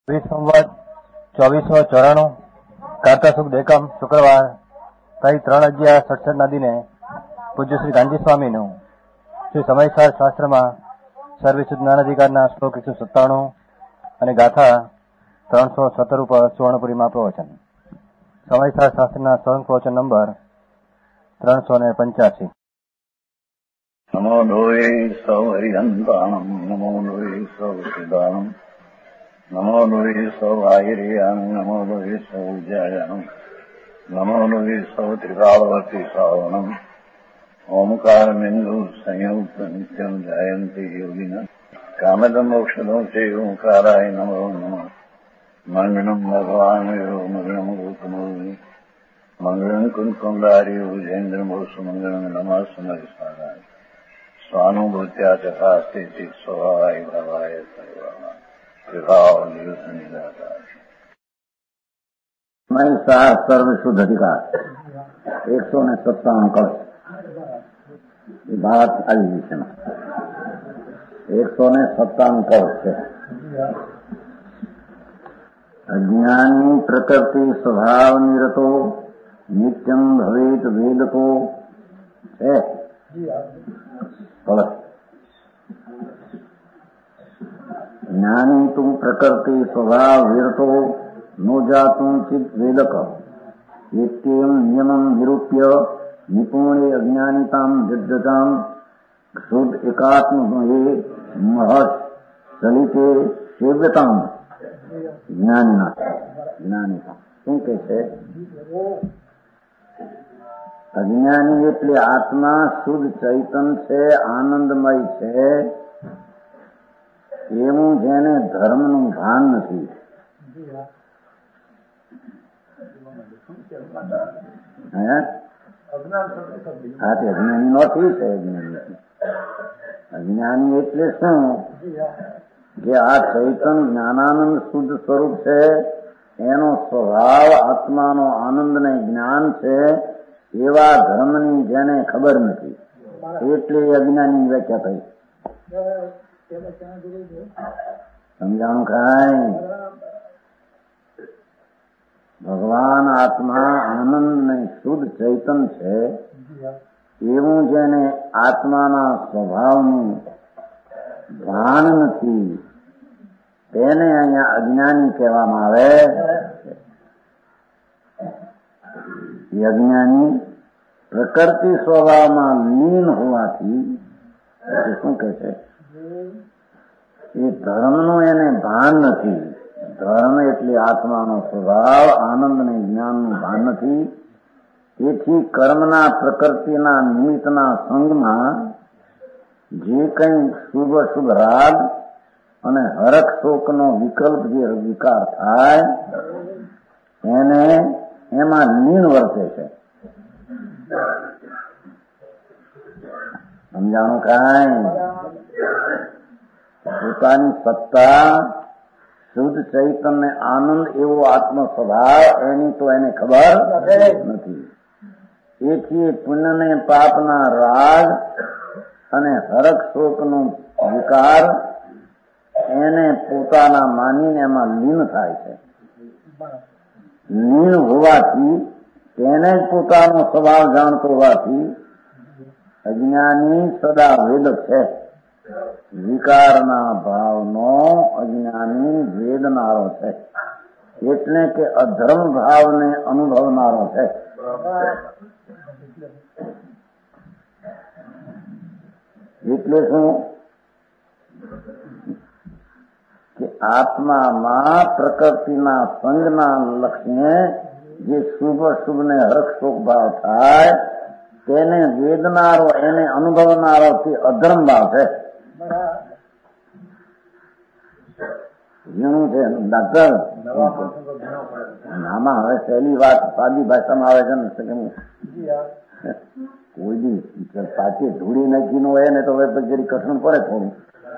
સંવત 2494 કારતા સુખ દેકમ શુક્રવાર તારીખ 3/11/67 દિને પૂજ્ય શ્રી ગાંધી સ્વામીનું શ્રી સમયસાર શાસ્ત્રમાં સર્વસુદ્ધ જ્ઞાન અધિકારના શ્લોક 197 અને ગાથા 317 ઉપર સુવર્ણપુરીમાં પ્રવચન. સમયસાર શાસ્ત્રના સ્વયં પ્રવચન નંબર 385. નમો લોહે સૌ હરિહંતાણમ નમો લોહે સૌ સિદ્ધાણમ નમો લોહે સૌ આયર્યાન નમો લોહે સૌ જયાન નમો લોહે સૌ ત્રિકાળવર્તી શ્રાવણમ ઓમકાર બિંદુ સંયુક્ત નિત્યમ જાયંતી યોગિના કામદમ મોક્ષદો છે ઓંકારાય નમો નમઃ. મંગળમ ભગવાન મંગળમ ગોતમોહિ મંગળમ કુંકુંડારી ઉજેન્દ્રમોસુ મંગળમ નમઃ સમયસારાય સ્વાનુભૂત્યા ચકાસ્તે સ્વભાવાય ભાવાય સર્વા સમયસાર સર્વશુદ્ધ અધિકાર 157 કળશ એ ભારત આવી વિષયમાં 157 કળશ છે. અજ્ઞાની પ્રકૃતિ સ્વભાવ નિરતો નિત્યમ ભવેત વેદકો છે કળશ. જ્ઞાની તું પ્રકૃતિ સ્વભાવ વિરતો નો જાતું ચિત વેદક એત્યમ નિયમમ નિરૂપ્ય નિપુણે અજ્ઞાનિતામ જદ્દતામ શુદ્ધ એકાત્મ મહર્ષ ચલિતે સેવ્યતામ જ્ઞાનિતા શું કે છે? અજ્ઞાની એટલે આત્મા શુદ્ધ ચૈતન છે, આનંદમય છે, એવું જેને ધર્મનું ભાન નથી. અજ્ઞાની નથી છે. અજ્ઞાની એટલે શું કે આ ચૈતન જ્ઞાનાનંદ શુદ્ધ સ્વરૂપ છે, એનો સ્વભાવ આત્માનો આનંદ ને જ્ઞાન છે, એવા ધર્મની જેને ખબર નથી એટલે અજ્ઞાની વ્યાખ્યા થઈ. સમજાણું ખાય? ભગવાન આત્મા આનંદ ને શુદ્ધ ચૈતન છે, એવું જેને આત્માના સ્વભાવનું ભાન નથી તેને અહીંયા અજ્ઞાની કહેવામાં આવે. એ અજ્ઞાની પ્રકૃતિ સ્વભાવમાં લીન હોવાથી શું કે છે? એ ધર્મનું એને ભાન નથી. ધર્મ એટલે આત્માનો સ્વભાવ, આનંદ ને જ્ઞાનનું ભાન નથી. તેથી કર્મના પ્રકૃતિના નિમિત્તના સંગમાં જે કંઈ શુભ શુભ રાગ અને હરખ શોકનો વિકલ્પ જે વિકાર થાય એને એમાં લીન વર્તે છે. સમજાણું કાંઈ? પોતાની સત્તા શુદ્ધ ચૈતન્ય આનંદ એવો આત્મ સ્વભાવ એની તો એને ખબર નથી. તેથી પુણ્ય પાપના રાગ અને હરખ શોકનો વિકાર એને પોતાના માનીને એમાં લીન થાય છે. લીન હોવાથી તેને જ પોતાનો સ્વભાવ જાણતો હોવાથી અજ્ઞાની સદા વેદક છે. વિકારના ભાવનો અજ્ઞાની વેદનારો છે, એટલે કે અધર્મ ભાવને અનુભવનારો છે. એટલે શું કે આત્મામાં પ્રકૃતિના સંગના લક્ષ્ય જે શુભ શુભ ને હરખ શોક ભાવ થાય તેને વેદનારો એને અનુભવનારો તે અધર્મ ભાવ છે. ઘણું છે ડાક્ટર. આમાં હવે સહેલી વાત સાદી ભાષામાં આવે છે ને કે કોઈ બી પાછી ધૂળી નાખી નો હોય ને તો હવે જરી કઠણ પડે થોડું.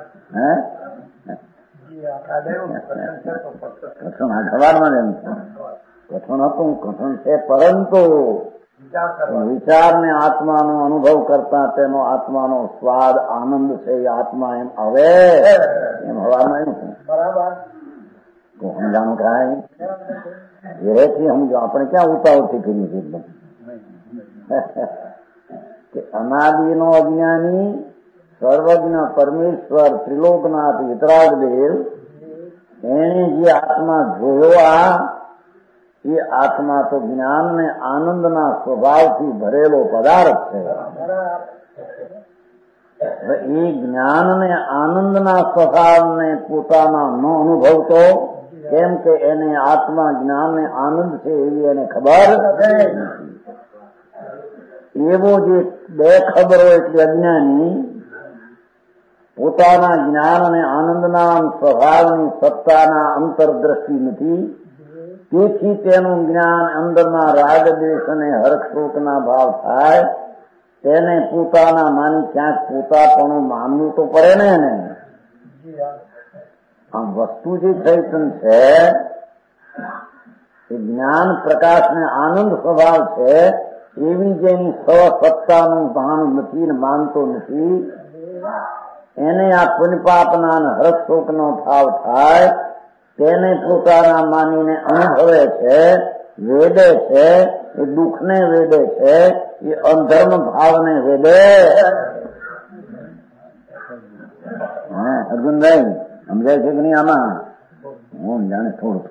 કઠણ આ સવારમાં જ એમ કઠણ હતું, કઠણ છે, પરંતુ વિચાર ને આત્માનો અનુભવ કરતા તેનો આત્માનો સ્વાદ આનંદ છે એ આત્મા એમ હવે એમ હવામાં એમ બરાબર તો સમજાણું થાય ઘેરેથી સમજો. આપણે ક્યાં ઉતાવળથી કર્યું છે એકદમ કે અનાદિનો અજ્ઞાની સર્વજ્ઞ પરમેશ્વર ત્રિલોકનાથ વિતરાગદેવ એને જે આત્મા જોયો એ આત્મા તો જ્ઞાન ને આનંદના સ્વભાવથી ભરેલો પદાર્થ છે. એ જ્ઞાન ને આનંદના સ્વભાવને પોતાના ન અનુભવતો, કેમ કે એને આત્મા જ્ઞાન ને આનંદ છે એવી એને ખબર એવો જે બે ખબર હોય એટલે અજ્ઞાની પોતાના જ્ઞાન અને આનંદના સ્વભાવની સત્તાના અંતરદ્રષ્ટિ નથી. તેથી તેનું જ્ઞાન અંદરના રાગ દ્વેષ અને હર્ષ શોકના ભાવ થાય તેને પોતાના માની ક્યાંક પોતાપણું માનવું તો પડે ને. આ વસ્તુ જે ચૈતન છે એ જ્ઞાન પ્રકાશ ને આનંદ સ્વભાવ છે એવી જેની સ્વસત્તાનું ભાન નથી ને માનતો નથી એને આ પુણ્યપાપના હર્ષ શોકનો ભાવ થાય તેને પોતાના માનીને અનુભવે છે, વેદે છે, એ દુઃખને વેદે છે, એ અધર્મ ભાવને વેદે. અર્જુનભાઈ સમજાય છે કે નહીં? આમાં હું જાણે થોડુંક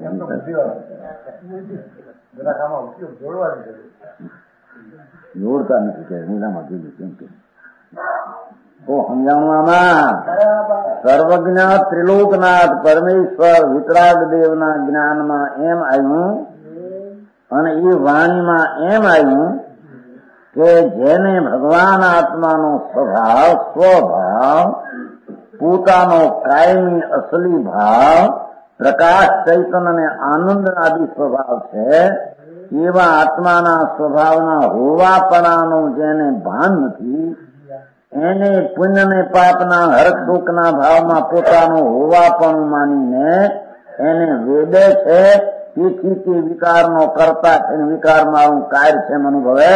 જોડતા નથી કે ઊંડામાં જોયું કેમ કે તો સમજાણું આમાં સર્વજ્ઞ ત્રિલોકનાથ પરમેશ્વર વિતરાગ દેવના જ્ઞાનમાં એમ આવ્યું અને એ વાણીમાં એમ આવ્યું કે જેને ભગવાન આત્માનો સ્વભાવ પોતાનો કાયમી અસલી ભાવ પ્રકાશ ચૈતન અને આનંદ આદિ સ્વભાવ છે એવા આત્માના સ્વભાવના હોવાપણાનું જેને ભાન નથી એને પુણ્ય ને પાપના હર્ષ શોકના ભાવમાં પોતાનું હોવાપણું માનીને એને વેદે છે. તેથી તે વિકારનો કરતા છે, વિકાર મારું કાર્ય છે અનુભવે.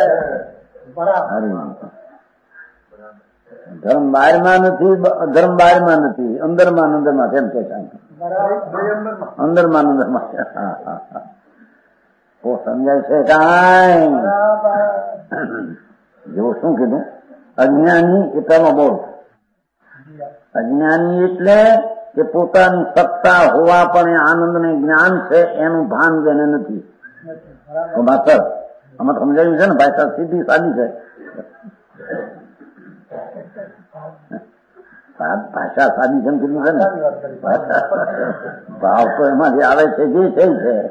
ધર્મ બહારમાં નથી, ધર્મ બહારમાં નથી, અંદરમાં અંદરમાં કેમ કે અંદરમાં અંદરમાં સમજાય છે કાંઈ? જો શું કીધું? અજ્ઞાની એ તમે બોલ. અજ્ઞાની એટલે કે પોતાની સત્તા હોવા પણ આનંદ ને જ્ઞાન છે એનું ભાન જેને નથી. માસ્તર આમાં સમજાયું છે ને? ભાષા સીધી સાદી છે. ભાષા સાદી જેમ કીધું છે ને, ભાવ તો એમાંથી આવે છે જે છે.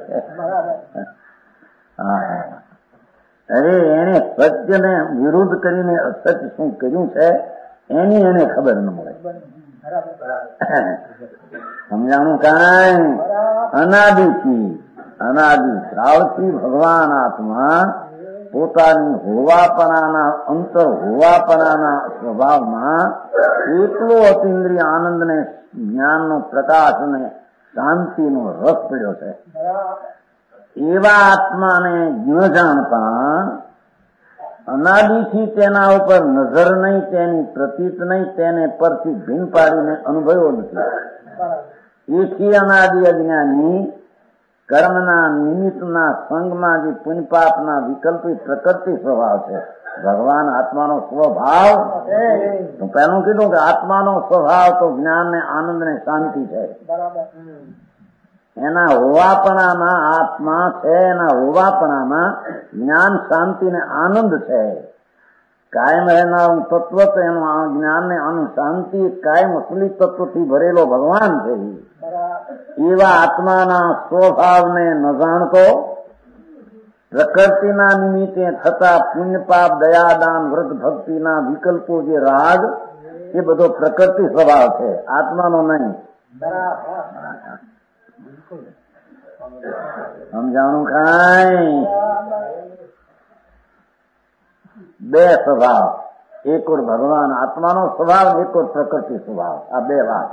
અરે એને સત્યને વિરુદ્ધ કરીને અસત્ય શું કર્યું છે એની એને ખબર ન મળે. સમજાણું કાંઈ? અનાદિ કાળથી ભગવાન આત્મા પોતાની હોવાપણાના અંતર હોવાપણાના સ્વભાવમાં એટલો અતિન્દ્રિય આનંદ ને જ્ઞાનનો પ્રકાશ અને શાંતિનો રસ પડ્યો છે. એવા આત્માને ન જાણતા અનાદિથી તેના ઉપર નજર નહીં, તેની પ્રતીત નહીં, તેને પરથી ભીન પાડીને અનુભવ્યો નથી. એથી અનાદિ અજ્ઞાની કર્મના નિમિત્તના સંગમાં જે પુણ્યપાપના વિકલ્પી પ્રકૃતિ સ્વભાવ છે. ભગવાન આત્માનો સ્વભાવ તો પહેલું કીધું કે આત્માનો સ્વભાવ તો જ્ઞાન ને આનંદ ને શાંતિ છે. એના હોવાપણામાં આત્મા છે, એના હોવાપણામાં જ્ઞાન શાંતિ ને આનંદ છે. કાયમ રહેનારું તત્વ તો એનું જ્ઞાન ને આનંદ શાંતિ કાયમ અસલી તત્વથી ભરેલો ભગવાન છે. એવા આત્માના સ્વભાવને ન જાણતો પ્રકૃતિના નિમિત્તે થતા પુણ્ય પાપ દયાદાન વ્રત ભક્તિના વિકલ્પો જે રાગ એ બધો પ્રકૃતિ સ્વભાવ છે, આત્માનો નહીં. સમજાણું કાંઈ? બે સ્વભાવ, એક ઓર ભગવાન આત્માનો સ્વભાવ, એક ઓર પ્રકૃતિ સ્વભાવ, આ બે વાત.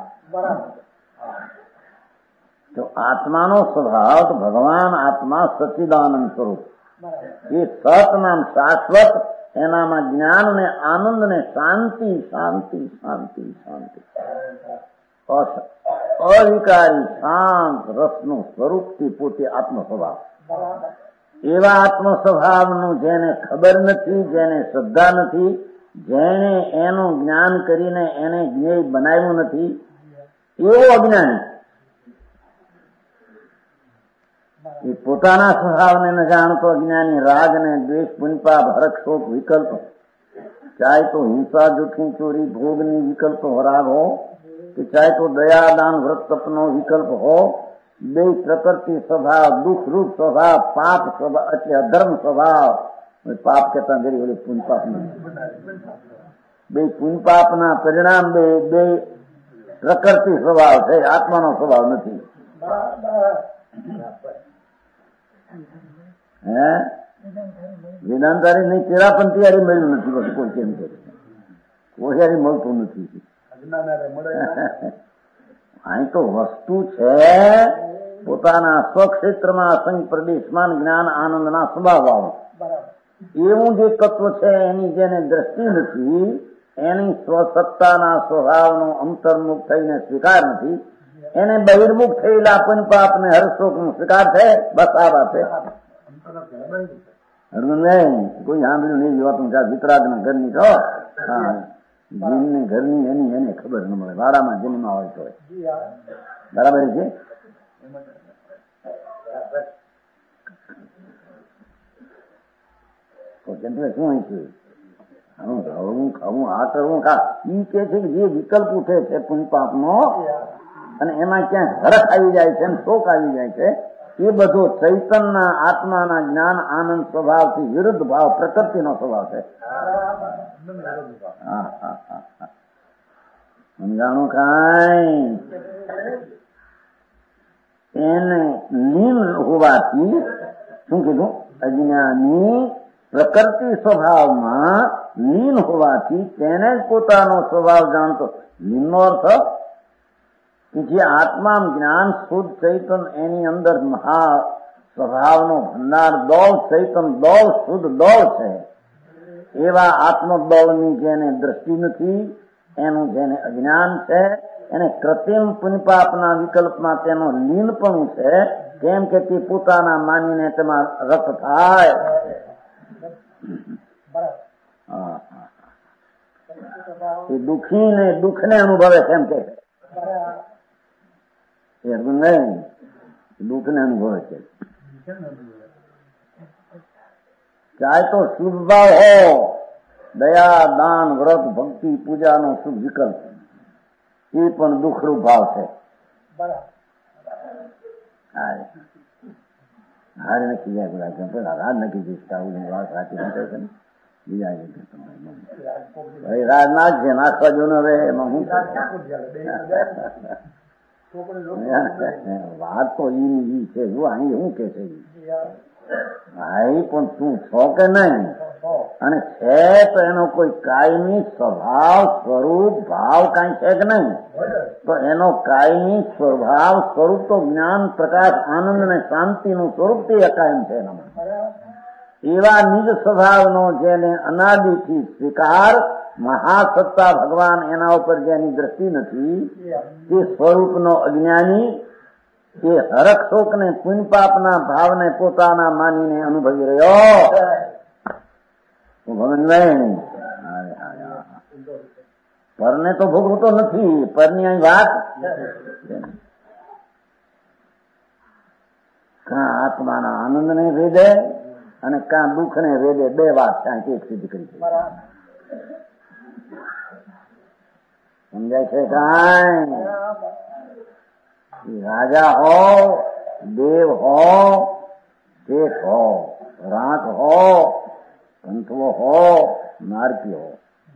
તો આત્માનો સ્વભાવ તો ભગવાન આત્મા સચ્ચિદાનંદ સ્વરૂપ, એ સત નામ શાશ્વત, એનામાં જ્ઞાન ને આનંદ ને શાંતિ શાંતિ શાંતિ શાંતિ. અવિકારી શાંત રસનું સ્વરૂપથી પોતે આત્મ સ્વભાવ. એવા આત્મ સ્વભાવનું જેને ખબર નથી, જેને શ્રદ્ધા નથી, જેને એનું જ્ઞાન કરીને એને જ્ઞેય બનાવ્યું નથી, એવો અજ્ઞાની. એ પોતાના સ્વભાવને ન જાણતો અજ્ઞાની રાગ ને દ્વેષ, પુણ્યપાપ, હરખ, શોક, વિકલ્પ, ચાહે તો હિંસા, જૂઠી, ચોરી, ભોગની વિકલ્પ રાગ હો કે ચાહે તો દયા, દાન, વ્રત, તપનો વિકલ્પ હો, બે પ્રકૃતિ સ્વભાવ, દુઃખ રૂપ સ્વભાવ, પાપ સ્વભાવ એટલે અધર્મ સ્વભાવ. પાપ કહેતા ગરી ઓલી પુણ્યપાપ બે પુણ્યપાપના પરિણામ બે પ્રકૃતિ સ્વભાવ છે, આત્માનો સ્વભાવ નથી. હે વેદાંતારી નહીં, તેરાપંથી હારી મળ્યું નથી. બસ કોઈ કેમ કે કોઈ હારી મળતું નથી. અહીં તો વસ્તુ છે પોતાના સ્વક્ષેત્રમાં અસંગ પ્રદેશમાં જ્ઞાન આનંદના સ્વભાવ વાળો. એવું જે તત્વ છે એની જેને દ્રષ્ટિ નથી, એની સ્વસત્તાના સ્વભાવનો અંતર્મુખ થઈને સ્વીકાર નથી, એને બહિર્મુખ થયેલા પુણ્યપાપ ને હર્ષોકનો સ્વીકાર છે. બસ આ વાત છે. કોઈ સાંભળ્યું નહીં જોવાતું વિતરાગ ના ઘરની છો. હા, જીનની ઘરની એની એને ખબર ન મળે. વાડામાં જન્મમાં હોય તો બરાબર છે. શું છે ખાવું આ કરવું ઈ કે છે કે જે વિકલ્પ ઉઠે છે પુણ્યપાપ નો અને એમાં ક્યાંક હરખ આવી જાય છે, શોક આવી જાય છે, એ બધો ચૈતનના આત્માના જ્ઞાન આનંદ સ્વભાવથી વિરુદ્ધ ભાવ, પ્રકૃતિનો સ્વભાવ છે. સમજાણું કાંઈ? એને લીન હોવાથી શું કીધું? અજ્ઞાની પ્રકૃતિ સ્વભાવમાં લીન હોવાથી તેને જ પોતાનો સ્વભાવ જાણતો. લીનનો અર્થ કે જે આત્મા જ્ઞાન શુદ્ધ ચૈતન એની અંદર મહા સ્વભાવનો ભંડાર દોલ ચૈતન દોલ શુદ્ધ દોલ છે, એવા આત્મદોલની જેને દ્રષ્ટિ નથી, એનું જેને અજ્ઞાન છે, એને કૃત્રિમ પુણ્યપાપના વિકલ્પમાં તેનો લીનપણું છે. કેમ કે તે પોતાના માનીને તેમાં રસ થાય. એ દુઃખી ને દુઃખને અનુભવે છે એમ કે નહીં, દુઃખને અનુભવે છે. ચાહે તો શુભ ભાવ હો, દયા, દાન, વ્રત, ભક્તિ, પૂજાનો શુભ વિકલ્પ, એ પણ દુઃખરૂપ ભાવ છે. હારે નક્કી જાય બધા રાજ નક્કી જઈશ વાત સાચી નહીં કહે છે ને બીજા રાજ નાખશે, નાખવા જો ને હવે એમાં હું વાત તો ઈ છે. જો અહીં શું કે છે ભાઈ, પણ તું છો કે નહીં? અને છે તો એનો કોઈ કાયમી સ્વભાવ, સ્વરૂપ, ભાવ કઈ છે કે નહીં? તો એનો કાયમી સ્વભાવ, સ્વરૂપ તો જ્ઞાન, પ્રકાશ, આનંદ અને શાંતિનું સ્વરૂપ તે અકાયમ છે. એનામાં એવા નિજ સ્વભાવનો જેને અનાદિથી સ્વીકાર, મહાસત્તા ભગવાન એના ઉપર જેની દ્રષ્ટિ નથી, તે સ્વરૂપનો અજ્ઞાની, એ હરખ શોક ને પુણ્યપાપના ભાવને પોતાના માનીને અનુભવી રહ્યો. પરને તો ભોગવતો નથી. પરની અહીં વાત કાં આત્માના આનંદને વેદે અને કાં દુઃખને વેદે. બે વાત ક્યાંક એક સિદ્ધ કરી છે. સમજાય છે કાંઈ? રાજા હો, દેવ હો, શેઠ હો, રાંક હો, કંઠવો હો, નારકી હો,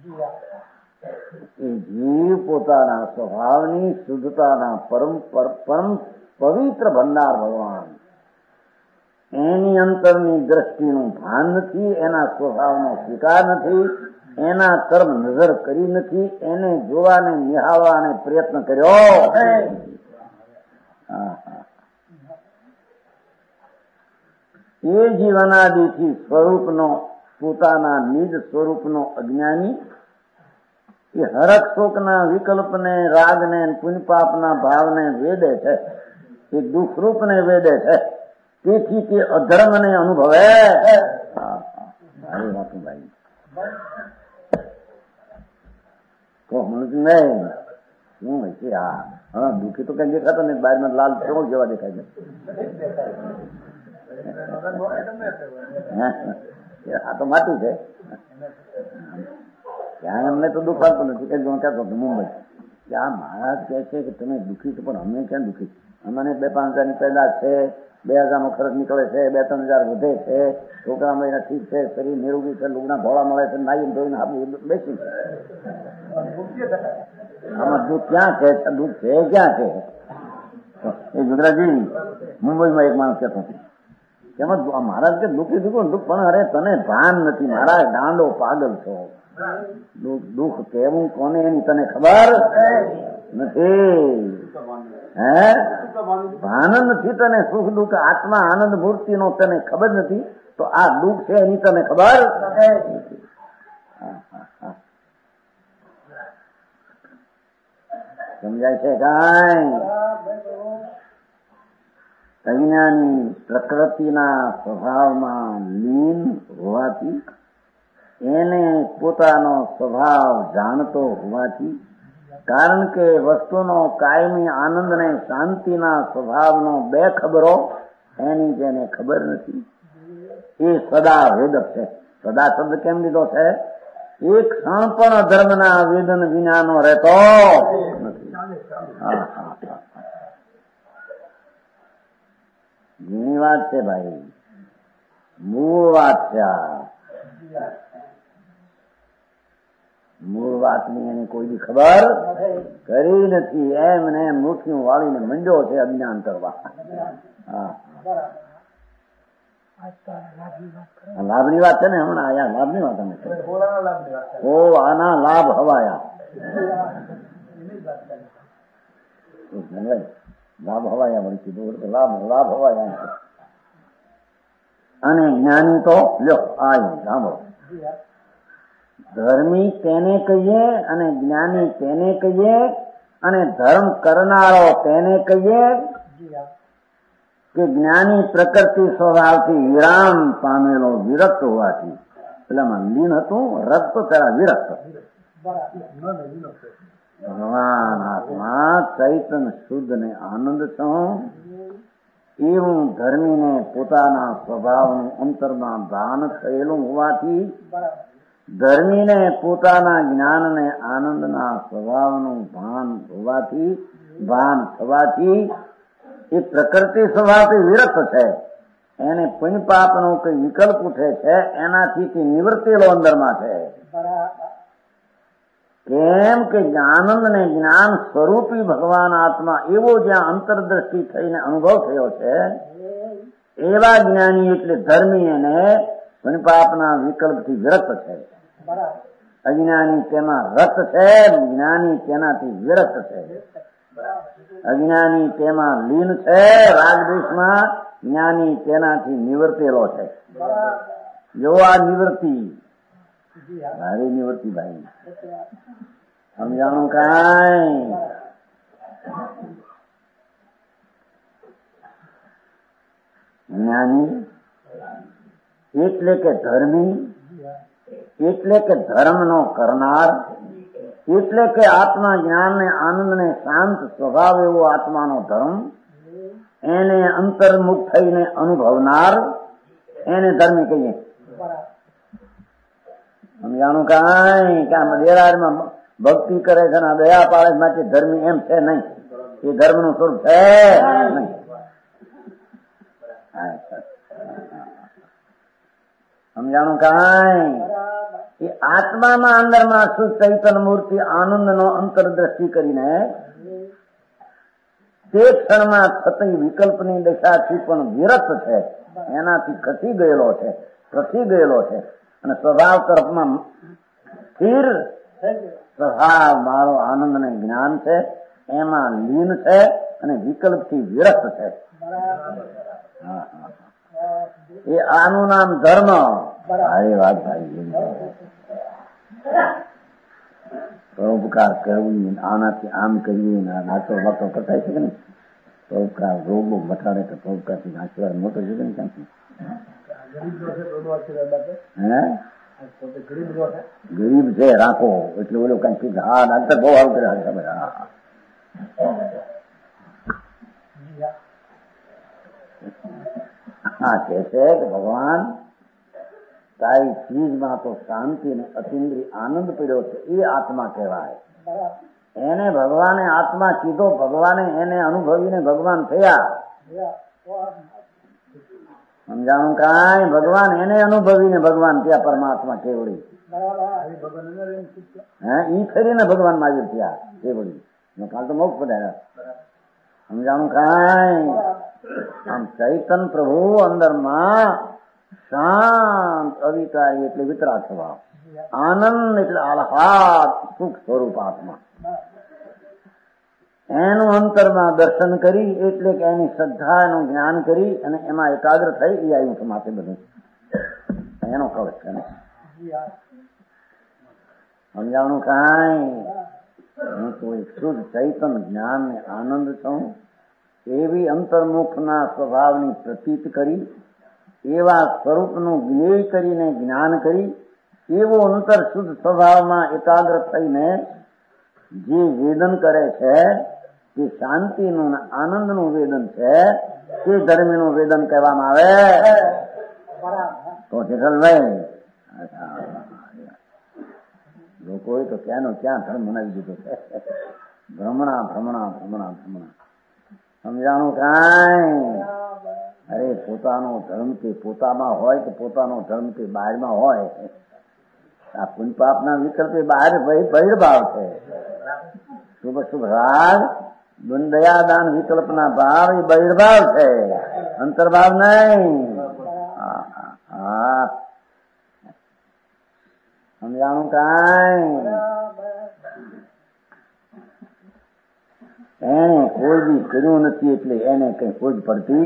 એ જીવ પોતાના સ્વભાવની શુદ્ધતાના પરમ પવિત્ર ભંડાર ભગવાન, એની અંતરની દ્રષ્ટિનું ભાન નથી, એના સ્વભાવનો સ્વીકાર નથી, એના કર્મ નજર કરી નથી, એને જોવાને નિહાળવાને પ્રયત્ન કર્યો. એ જીવનાદિથી સ્વરૂપનો, પોતાના નિજ સ્વરૂપનો અજ્ઞાની, એ હરક શોકના વિકલ્પને, રાગને, પુણ્યપાપના ભાવને વેદે છે, એ દુઃખરૂપને વેદે છે. તેથી તે અધર્મને અનુભવે. ભાઈ નહીં શું હોય છે? હા, દુઃખી તો કઈ દેખાતો ને, બહારમાં લાલ ચોક જેવા દેખાય છે. આ તો માટી છે. ત્યાં અમને તો દુઃખ આવતું નથી. કઈ હું કહેતો મુંબઈ ત્યાં મહારાજ કહે છે કે તમે દુઃખી છો, પણ અમને ક્યાં દુઃખી? અમને 2-5 હજારની પેદાશ છે, 2000 નો ખર્ચ નીકળે છે, 2-3 હજાર વધે છે, છોકરા મહિના ઠીક છે, શરીર નિરોગી છે, લુગડા ધોળા મળે છે, નાઈ ધોઈને આપણે બેસી છે. આમાં દુઃખ ક્યાં છે? દુઃખ છે ક્યાં છે? એ ગુજરાતી મુંબઈમાં એક માણસ કહેતો તેમાં મહારાજ કે દુઃખી દુઃખ, પણ અરે તને ભાન નથી, મારા ગાંડો પાગલ છો. દુઃખ કેવું કોને એની તને ખબર નથી. હે ભાન નથી તને, સુખ દુઃખ આત્મા આનંદ મૂર્તિ નો તને ખબર નથી, તો આ દુઃખ છે એની તને ખબર નથી. સમજાય છે કાંઈ? અજ્ઞાની પ્રકૃતિના સ્વભાવમાં લીન હોવાથી, એને પોતાનો સ્વભાવ જાણતો હોવાથી, કારણ કે વસ્તુનો કાયમી આનંદ ને શાંતિના સ્વભાવનો બેખબરો એની જેને ખબર નથી, એ સદા વેદક છે. સદા શબ્દ કેમ લીધો છે? એક ક્ષણ પણ ધર્મના વેદન વિનાનો રહેતો નથી. ઘણી વાત છે ભાઈ, મૂળ વાત છે. મૂળ વાતની એને કોઈ ખબર કરી નથી. એમને મુઠ્ઠીઓ વાળીને મંડ્યો છે અજ્ઞાન કરવા. લાભની વાત છે ને, હમણાં આયા લાભની વાત અમે ઓ આના લાભ હવાયા, લાભ હવાયા વળી કીધું, લાભ હવાયા. અને જ્ઞાની તો લ્યો આ સાંભળો, ધર્મી તેને કહીએ અને જ્ઞાની તેને કહીએ, અને ધર્મ કરનારો તેને કહીએ કે જ્ઞાની પ્રકૃતિ સ્વભાવથી વિરામ પામેલો વિરક્ત હોવાથી. પેલામાં લીન હતું, રક્ત પેલા વિરક્ત. ભગવાન આત્મા ચૈતન શુદ્ધ ને આનંદ છો, એવું ધર્મીને પોતાના સ્વભાવનું અંતરમાં ભાન થયેલું હોવાથી, ધર્મીને પોતાના જ્ઞાનને આનંદના સ્વભાવનું ભાન થવાથી એ પ્રકૃતિ સ્વભાવથી વિરક્ત છે. એને પુણ્ય પાપનો કઈ વિકલ્પ ઉઠે છે, એનાથી તે નિવૃત્તેલો અંદરમાં છે. કેમ કે આનંદ ને જ્ઞાન સ્વરૂપી ભગવાન આત્મા એવો જ્યાં અંતરદ્રષ્ટિ થઈને અનુભવ થયો છે, એવા જ્ઞાની એટલે ધર્મી એને પુણ્ય પાપના વિકલ્પથી વિરક્ત છે. અજ્ઞાની તેમાં રત છે, જ્ઞાની તેનાથી વિરક્ત છે. અજ્ઞાની તેમાં લીન છે રાગદ્વેષમાં, જ્ઞાની તેનાથી નિવર્તેલો છે. જો આ નિવૃત્તિ ભારે નિવૃત્તિ ભાઈ સમજાણું કાંઈ? જ્ઞાની એટલે કે ધર્મી, એટલે કે ધર્મનો કરનાર, એટલે કે આત્મા જ્ઞાન ને આનંદ ને શાંત સ્વભાવ એવો આત્માનો ધર્મ, એને અંતર્મુખ થઈને અનુભવનાર, એને ધર્મી કહીએ. સમજાણું કાંઈ? કે આ દેરારમાં ભક્તિ કરે છે, દયા પાડે માટે ધર્મી એમ છે નહીં. એ ધર્મનું સ્વરૂપ છે નહીં. સમજાણું કાંઈ? એ આત્મામાં અંદરમાં શુદ્ધ ચૈતન મૂર્તિ આનંદનો અંતરદ્રષ્ટિ કરીને તે ક્ષણમાં થતી વિકલ્પની દશાથી પણ વિરક્ત છે, એનાથી ખસી ગયેલો છે, પ્રસી ગયેલો છે, અને સ્વભાવ તરફમાં સ્થિર સ્વભાવ મારો આનંદ ને જ્ઞાન છે, એમાં લીન છે અને વિકલ્પથી વિરક્ત છે. એ આનું નામ ધર્મ. સારી વાત ભાઈ. પરોપકાર કરવું, આનાથી આમ કરીએ, નાચો વાતો કરતા છે કે નહીં? પરોપકાર રોગો મટાડે તો પરોપકારથી આશીર્વાદ મોટો છે કે નહીં? ગરીબ છે રાખો એટલે ઓલો કઈ હા ડાક્ટર બહુ સારું કરે. હા કે છે કે ભગવાન તારી ચીજમાં તો શાંતિ ને અતિન્દ્રિય આનંદ પીડ્યો છે, એ આત્મા કહેવાય. એને ભગવાને આત્મા કીધો, ભગવાને એને અનુભવીને ભગવાન થયા. સમજાણું કાંઈ? ભગવાન એને અનુભવીને ભગવાન થયા, પરમાત્મા કેવડી. ઈ ફરીને ભગવાન મહાવીર થયા કેવડી. કાલ તો મોક્ષ પધાર્યા. સમજાણું કાંઈ? આમ ચૈતન પ્રભુ અંદરમાં શાંત અવિકારી એટલે વિતરાગ સ્વભાવ, આનંદ એટલે આહલાદ સુખ સ્વરૂપ આત્મા. એનું અંતરમાં દર્શન કરી એટલે કે એની શ્રદ્ધા એનું જ્ઞાન કરી અને એમાં એકાગ્ર થઈ એ આવ્યું છે માથે બધું એનો કવચ છે ને. સમજાણું કાંઈ? હું તો એક શુદ્ધ ચૈતન જ્ઞાન ને આનંદ છું એવી અંતર્મુખના સ્વભાવની પ્રતીત કરી, એવા સ્વરૂપનું જ્ઞેય કરીને જ્ઞાન કરી, એવો અંતર શુદ્ધ સ્વભાવમાં એકાગ્ર થઈને જે વેદન કરે છે તે શાંતિનું આનંદનું વેદન છે, તે ધર્મીનું વેદન કહેવામાં આવે. તો જેઠલભાઈ લોકોએ તો ક્યાંનો ક્યાં ધર્મ બનાવી દીધો છે. ભ્રમણા ભ્રમણા ભ્રમણા ભ્રમણા. સમજાણું કાંઈ? અરે પોતાનો ધર્મ તે પોતામાં હોય કે પોતાનો ધર્મ તે બહારમાં હોય, આ પુણ્ય પાપના વિકલ્પ બહાર બહિર્ભાવ છે. શુભ શુભ રાગ દયાદાન વિકલ્પના ભાવ એ બહિર્ભાવ છે, અંતર્ભાવ નહીં. સમજાણું કાંઈ? એને કોઈ બી કર્યું નથી એટલે એને કઈ ખોજ પડતી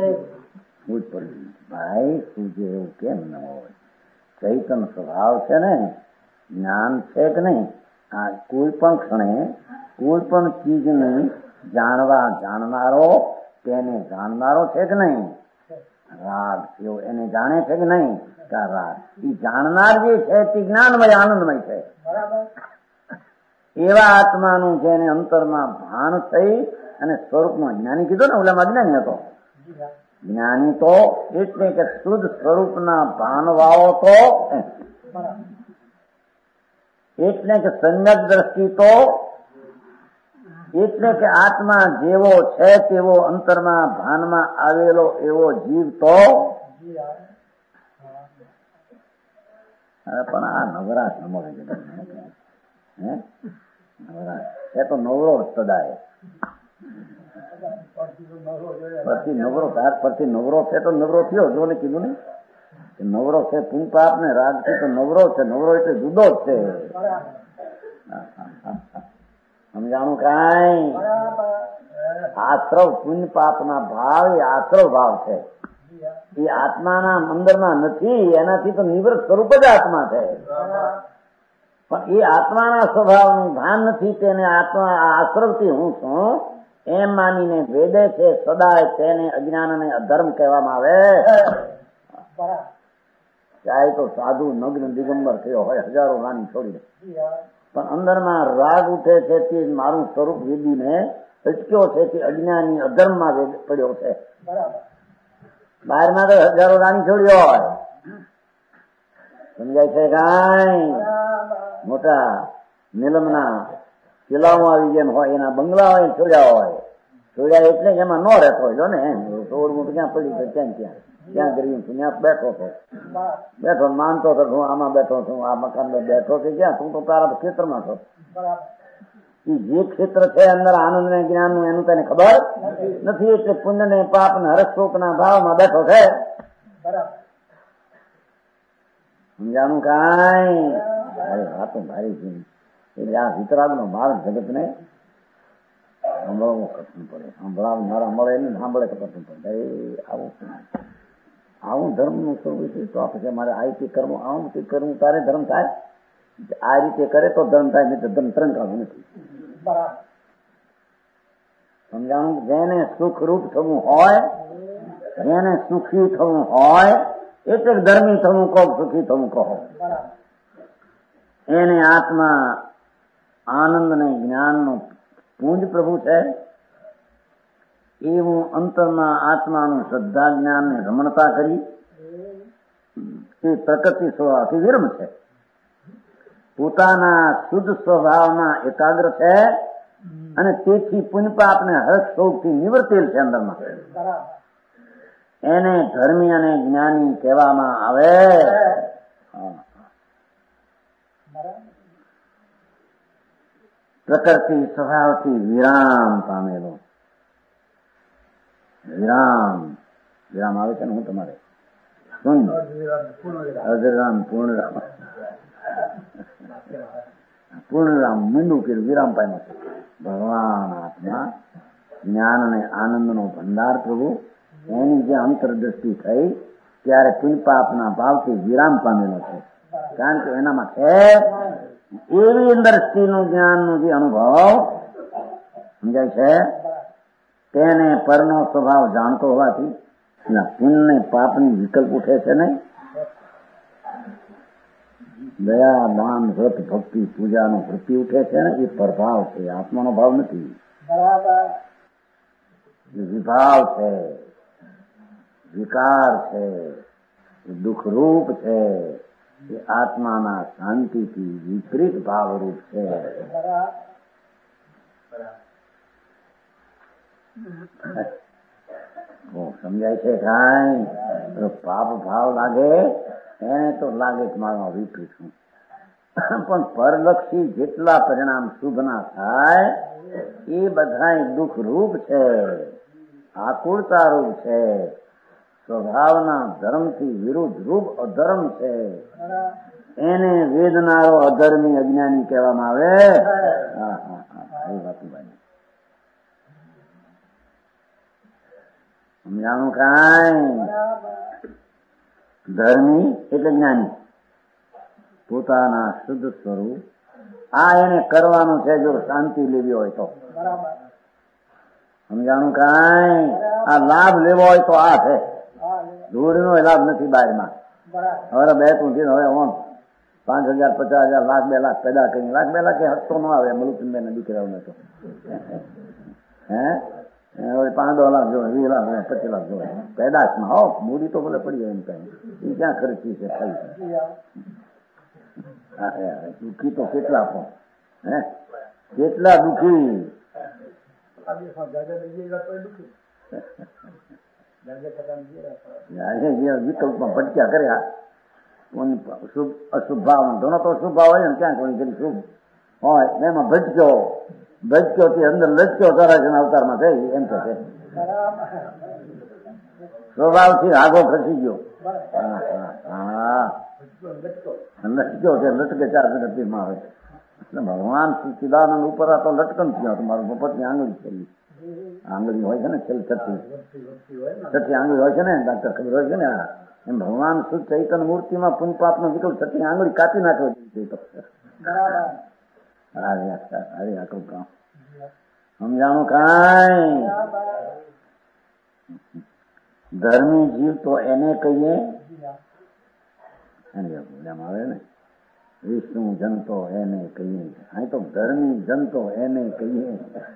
ભાઈ. સૂજે એવું કેમ ન હોય? ચૈતન સ્વભાવ છે ને, જ્ઞાન છે કે નહીં? આ કોઈ પણ ક્ષણે કોઈ પણ ચીજને જાણનારો તેને જાણનારો છે કે નહીં? રાગ એવો એને જાણે છે કે નહીં? રાગ એ જાણનાર જે છે તે જ્ઞાનમય આનંદમય છે. એવા આત્માનું જેને અંતરમાં ભાન થઈ અને સ્વરૂપમાં જ્ઞાની કીધું ને, ઓલામાં અજ્ઞાની હતો. જ્ઞાની તો એટલે કે શુદ્ધ સ્વરૂપના ભાનવાળો તો એટલે કે સમ્યક દ્રષ્ટિ તો એટલે કે આત્મા જેવો છે તેવો અંતરમાં ભાનમાં આવેલો એવો જીવ તો. પણ આ નવરાશ ન મળે છે. નવરાશ એ તો નવરો સદાય પરથી નવરો પરથી નવરો છે તો નવરો થયો. જો ને કીધું ને નવરો છે પુણ્ય પાપ ને રાગ થી તો નવરો છે. નવરો એટલે જુદો જ છે. સમજાણું કાંઈ? આશ્રવ પુણ્ય પાપ ના ભાવ એ આશ્રવ ભાવ છે. એ આત્માના અંદરમાં નથી, એનાથી તો નિવૃત્ત સ્વરૂપ જ આત્મા છે. પણ એ આત્માના સ્વભાવનું ભાન નથી, તેને આત્મા આશ્રવથી હું છું એમ માનીને વેદે છે સદાય તેને અજ્ઞાન અને અધર્મ કહેવામાં આવે. ચાહે તો સાધુ નગ્ન દિગંબર થયો હોય, હજારો રાણી છોડી, પણ અંદરમાં રાગ ઉઠે છે તે મારું સ્વરૂપ વેદીને અટક્યો છે તે અજ્ઞાની અધર્મમાં પડ્યો છે. બહારમાં તો હજારો રાણી છોડ્યો હોય. સમજાય છે કાંઈ? મોટા નીલમના કિલ્લાઓ આવી જેમ હોય એના બંગલા હોય છોડ્યા એટલે એમાં ન રહેતો હોય ને. થોડું મોટું ક્યાં પડ્યું છે ત્યાં ગરીબ છું, ત્યાં બેઠો માનતો હતો હું આમાં બેઠો છું, આ મકાન બેઠો છે. ક્યાં તું તો તારા ક્ષેત્રમાં છો. જે ક્ષેત્ર છે અંદર આનંદ ને જ્ઞાન નું એનું તને ખબર નથી, એટલે પુણ્ય ને પાપ ને હરક શોક ના ભાવમાં બેઠો છે. સમજાણું કાંઈ? વાતો ભારી છે. એટલે આ વિતરાગ નો માર્ગ જગત ને સાંભળવું કઠણ પડે. સાંભળાવનારા મળે નહીં, સાંભળે તો કઠણ પડે. આવું ધર્મ નું સ્વરૂપ તો આપે છે. મારે આ તે કરવું, આવું તે કરવું તારે ધર્મ થાય. આ રીતે કરે તો ધર્મ થાય, નહીં તો ધર્મ ત્રણ કામ નથી. સમજાણું? જેને સુખરૂપ થવું હોય, જેને સુખી થવું હોય, એટલે ધર્મી થવું કહો, સુખી થવું કહો. એને આત્મા આનંદ ને જ્ઞાન નો પૂંજ પ્રભુ છે. એવું અંતરના આત્માનું શ્રદ્ધા જ્ઞાન ને રમણતા કરી એ પ્રકૃતિ સ્વભાવથી વિરમ છે. પોતાના શુદ્ધ સ્વભાવના એકાગ્ર છે અને તેથી પુણ્યપાપને હર્ષ શોકથી નિવર્તેલ છે અંદરમાં. એને ધર્મી અને જ્ઞાની કહેવામાં આવે. પ્રકૃતિ સ્વભાવથી વિરામ પામેલો. વિરામ વિરામ આવે છે ને, હું તમારે અર્ધરામ પૂર્ણરામ પૂર્ણરામ મીંડું કર્યું, વિરામ પામ્યો છે. ભગવાન આત્મા જ્ઞાન અને આનંદ નો ભંડાર પ્રભુ, એની જે અંતરદ્રષ્ટિ થઈ ત્યારે પુણ્યપાપના ભાવથી વિરામ પામેલો છે. કારણ કે એનામાં છે એવી દ્રષ્ટિનું જ્ઞાનનું જે અનુભવ સમજાય છે, તેને પરનો સ્વભાવ જાણતો હોવાથી પુણ્ય પાપની વિકલ્પ ઉઠે છે નહીં. દયા દાન વ્રત ભક્તિ પૂજાનો વૃત્તિ ઉઠે છે ને, એ પ્રભાવ છે, આત્માનો ભાવ નથી. વિભાવ છે, વિકાર છે, એ દુઃખરૂપ છે, એ આત્માના શાંતિથી વિપરીત ભાવરૂપ છે. સમજાય છે? કાંઈ પાપ ભાવ લાગે એને તો લાગે કે મારો વિપરીત છું, પણ પરલક્ષી જેટલા પરિણામ શુભના થાય એ બધા દુઃખ રૂપ છે, આકુળતા રૂપ છે, સ્વભાવના ધર્મથી વિરુદ્ધ રૂપ અધર્મ છે. એને વેદનારો અધર્મી અજ્ઞાની કહેવામાં આવે. એ વાતુભાઈ સમજાણું? કાંઈ ધર્મી એટલે જ્ઞાની, પોતાના શુદ્ધ સ્વરૂપ. આ એને કરવાનું છે જો શાંતિ લેવી હોય તો. સમજાણું? કાંઈ આ લાભ લેવો હોય તો આ છે, ધૂળનો લાભ નથી બહારમાં. હવે બે તું હવે 5,000 50,000 લાખ 2 લાખ પેદા કરી, લાખ 2 લાખ હસતો ન આવે મલુચંદન દીકરાઓને તો. હે 5 લાખ જોવે, 20 લાખ 25 લાખ જોવે પેદાશમાં. હો મૂડી તો ભલે પડી જાય એમ કઈ, એ ક્યાં ખર્ચી છે ખાઈ દુઃખી તો કેટલા પણ, હે કેટલા દુઃખી. વિકલ્પમાં ભટક્યા કર્યા, શુભ અશુભ ભાવ ઘણો તો શુભ ભાવ હોય ને, ક્યાં કોઈ જરી શુભ હોય એમાં ભટક્યો તે અંદર લટક્યો તારા અવતારમાં થઈ એમ છે. સ્વભાવથી આગો ખસી ગયો. લટક્યો છે, લટકે 4 મિનિટમાં આવે. ભગવાન સચ્ચિદાનંદ ઉપર આ તો લટકન થયો. મારું મફતની આંગળી છે, આંગળી હોય છે ને છઠ્ઠી આંગળી હોય છે ને, ડાક્ટર ખબર હોય છે ને. એમ ભગવાન શુદ્ધ ચૈતન્ય મૂર્તિમાં પુણ્યપાપ નો વિકલ્પ છઠ્ઠી આંગળી કાપી નાખ્યો છે. આટલું કામ સમજાણું? કાંઈ ધર્મી જીવ તો એને કહીએ, આવે ને વિષ્ણુ જનતો એને કહીએ. અહીં તો ધર્મી જનતો એને કહીએ.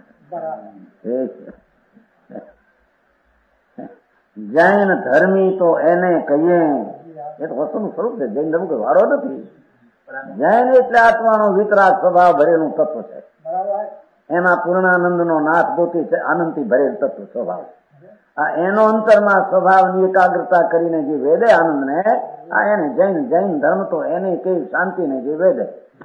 જૈન ધર્મી તો એને કહીએ. એ તો વસ્તુનું સ્વરૂપ છે. જૈન ધર્મ કોઈ વારો નથી. જૈન એટલે આત્માનો વિતરાગ સ્વભાવ ભરેલું તત્વ છે. એમાં પૂર્ણાનંદ નો નાથ પોતે છે, આનંદથી ભરેલ તત્વ સ્વભાવ. આ એનો અંતરમાં સ્વભાવની એકાગ્રતા કરીને જે વેદે આનંદ ને, આ એને જૈન ધર્મ તો એને કઈ શાંતિ ને જે વેદે.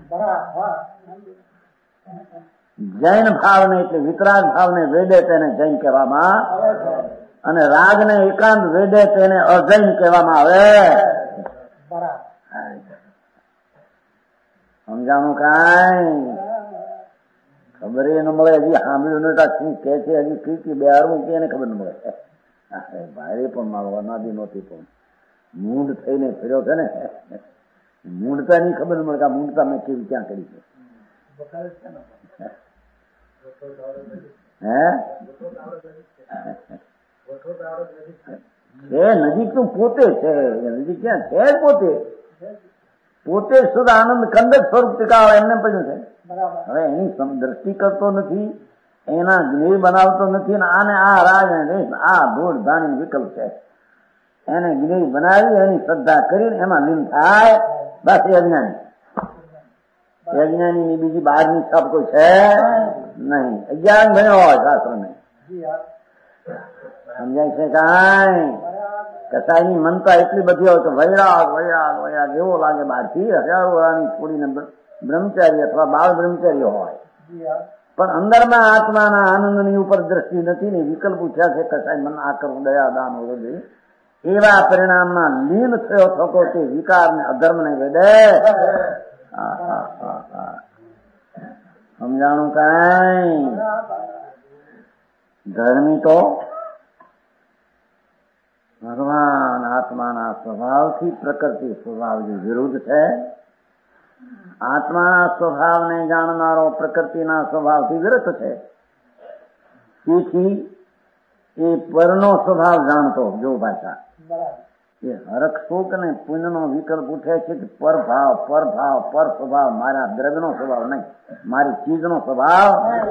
જૈન ભાવને એટલે વિતરાગ ભાવને વેદે તેને જૈન કહેવામાં, અને રાગને એકાંત વેદે તેને અજૈન કહેવામાં આવે. સમજાણું? કાંઈ ખબર ન મળે. હજી સાંભળ્યું નતા શું કે છે, હજી કીકી બેહારવું કે એને ખબર ન મળે. ભાઈ પણ મારો અનાદિ નહોતી પણ મૂંડ થઈને ફર્યો છે ને, મૂળતા ની ખબર ન મળે મૂળતા મેં કેવી ક્યાં કરી છે. હે નજીક તો પોતે છે, નજીક ક્યાં છે, પોતે શુદ્ધ આનંદ ખંડક સ્વરૂપ ટીકાવ એમને પડ્યું છે. હવે એની દ્રષ્ટિ કરતો નથી, એના જ્ઞેય બનાવતો નથી ને આને આ રાજ આ ધૂળ ધાની વિકલ્પ છે. એને જ્ઞેય બનાવી એની શ્રદ્ધા કરીને એમાં લીન થાય, બસ એ અજ્ઞાની. અજ્ઞાની ની બીજી બહારની છાપ કોઈ છે નહીં. અજ્ઞાન ભણ્યો હોય શાસ્ત્ર ને સમજાય છે કાંઈ. કસાયની મનતા એટલી બધી હોય તો વૈરાગ વૈરાગ વૈરાગ એવો લાગે બહારથી હજારો વર્ષની છોડીને બ્રહ્મચારી અથવા બાળ બ્રહ્મચારી હોય, પણ અંદરમાં આત્માના આનંદની ઉપર દ્રષ્ટિ નથી ને વિકલ્પ ઉઠ્યા છે. કસાય મન આ કરવું, દયા દાન વગેરે એવા પરિણામમાં લીન થયો થતો તે વિકાર ને અધર્મ ને વેદે સમજાણું કઈ. ધર્મી તો ભગવાન આત્માના સ્વભાવથી પ્રકૃતિ સ્વભાવ જે વિરુદ્ધ છે. આત્માના સ્વભાવને જાણનારો પ્રકૃતિના સ્વભાવથી વિરુદ્ધ છે. તેથી એ પરનો સ્વભાવ જાણતો જો ભાષા એ હરખ શોક ને પુણ્યનો વિકલ્પ ઉઠે છે કે પરભાવ પરભાવ પર સ્વભાવ, મારા દ્રવ્યનો સ્વભાવ નહીં, મારી ચીજનો સ્વભાવ.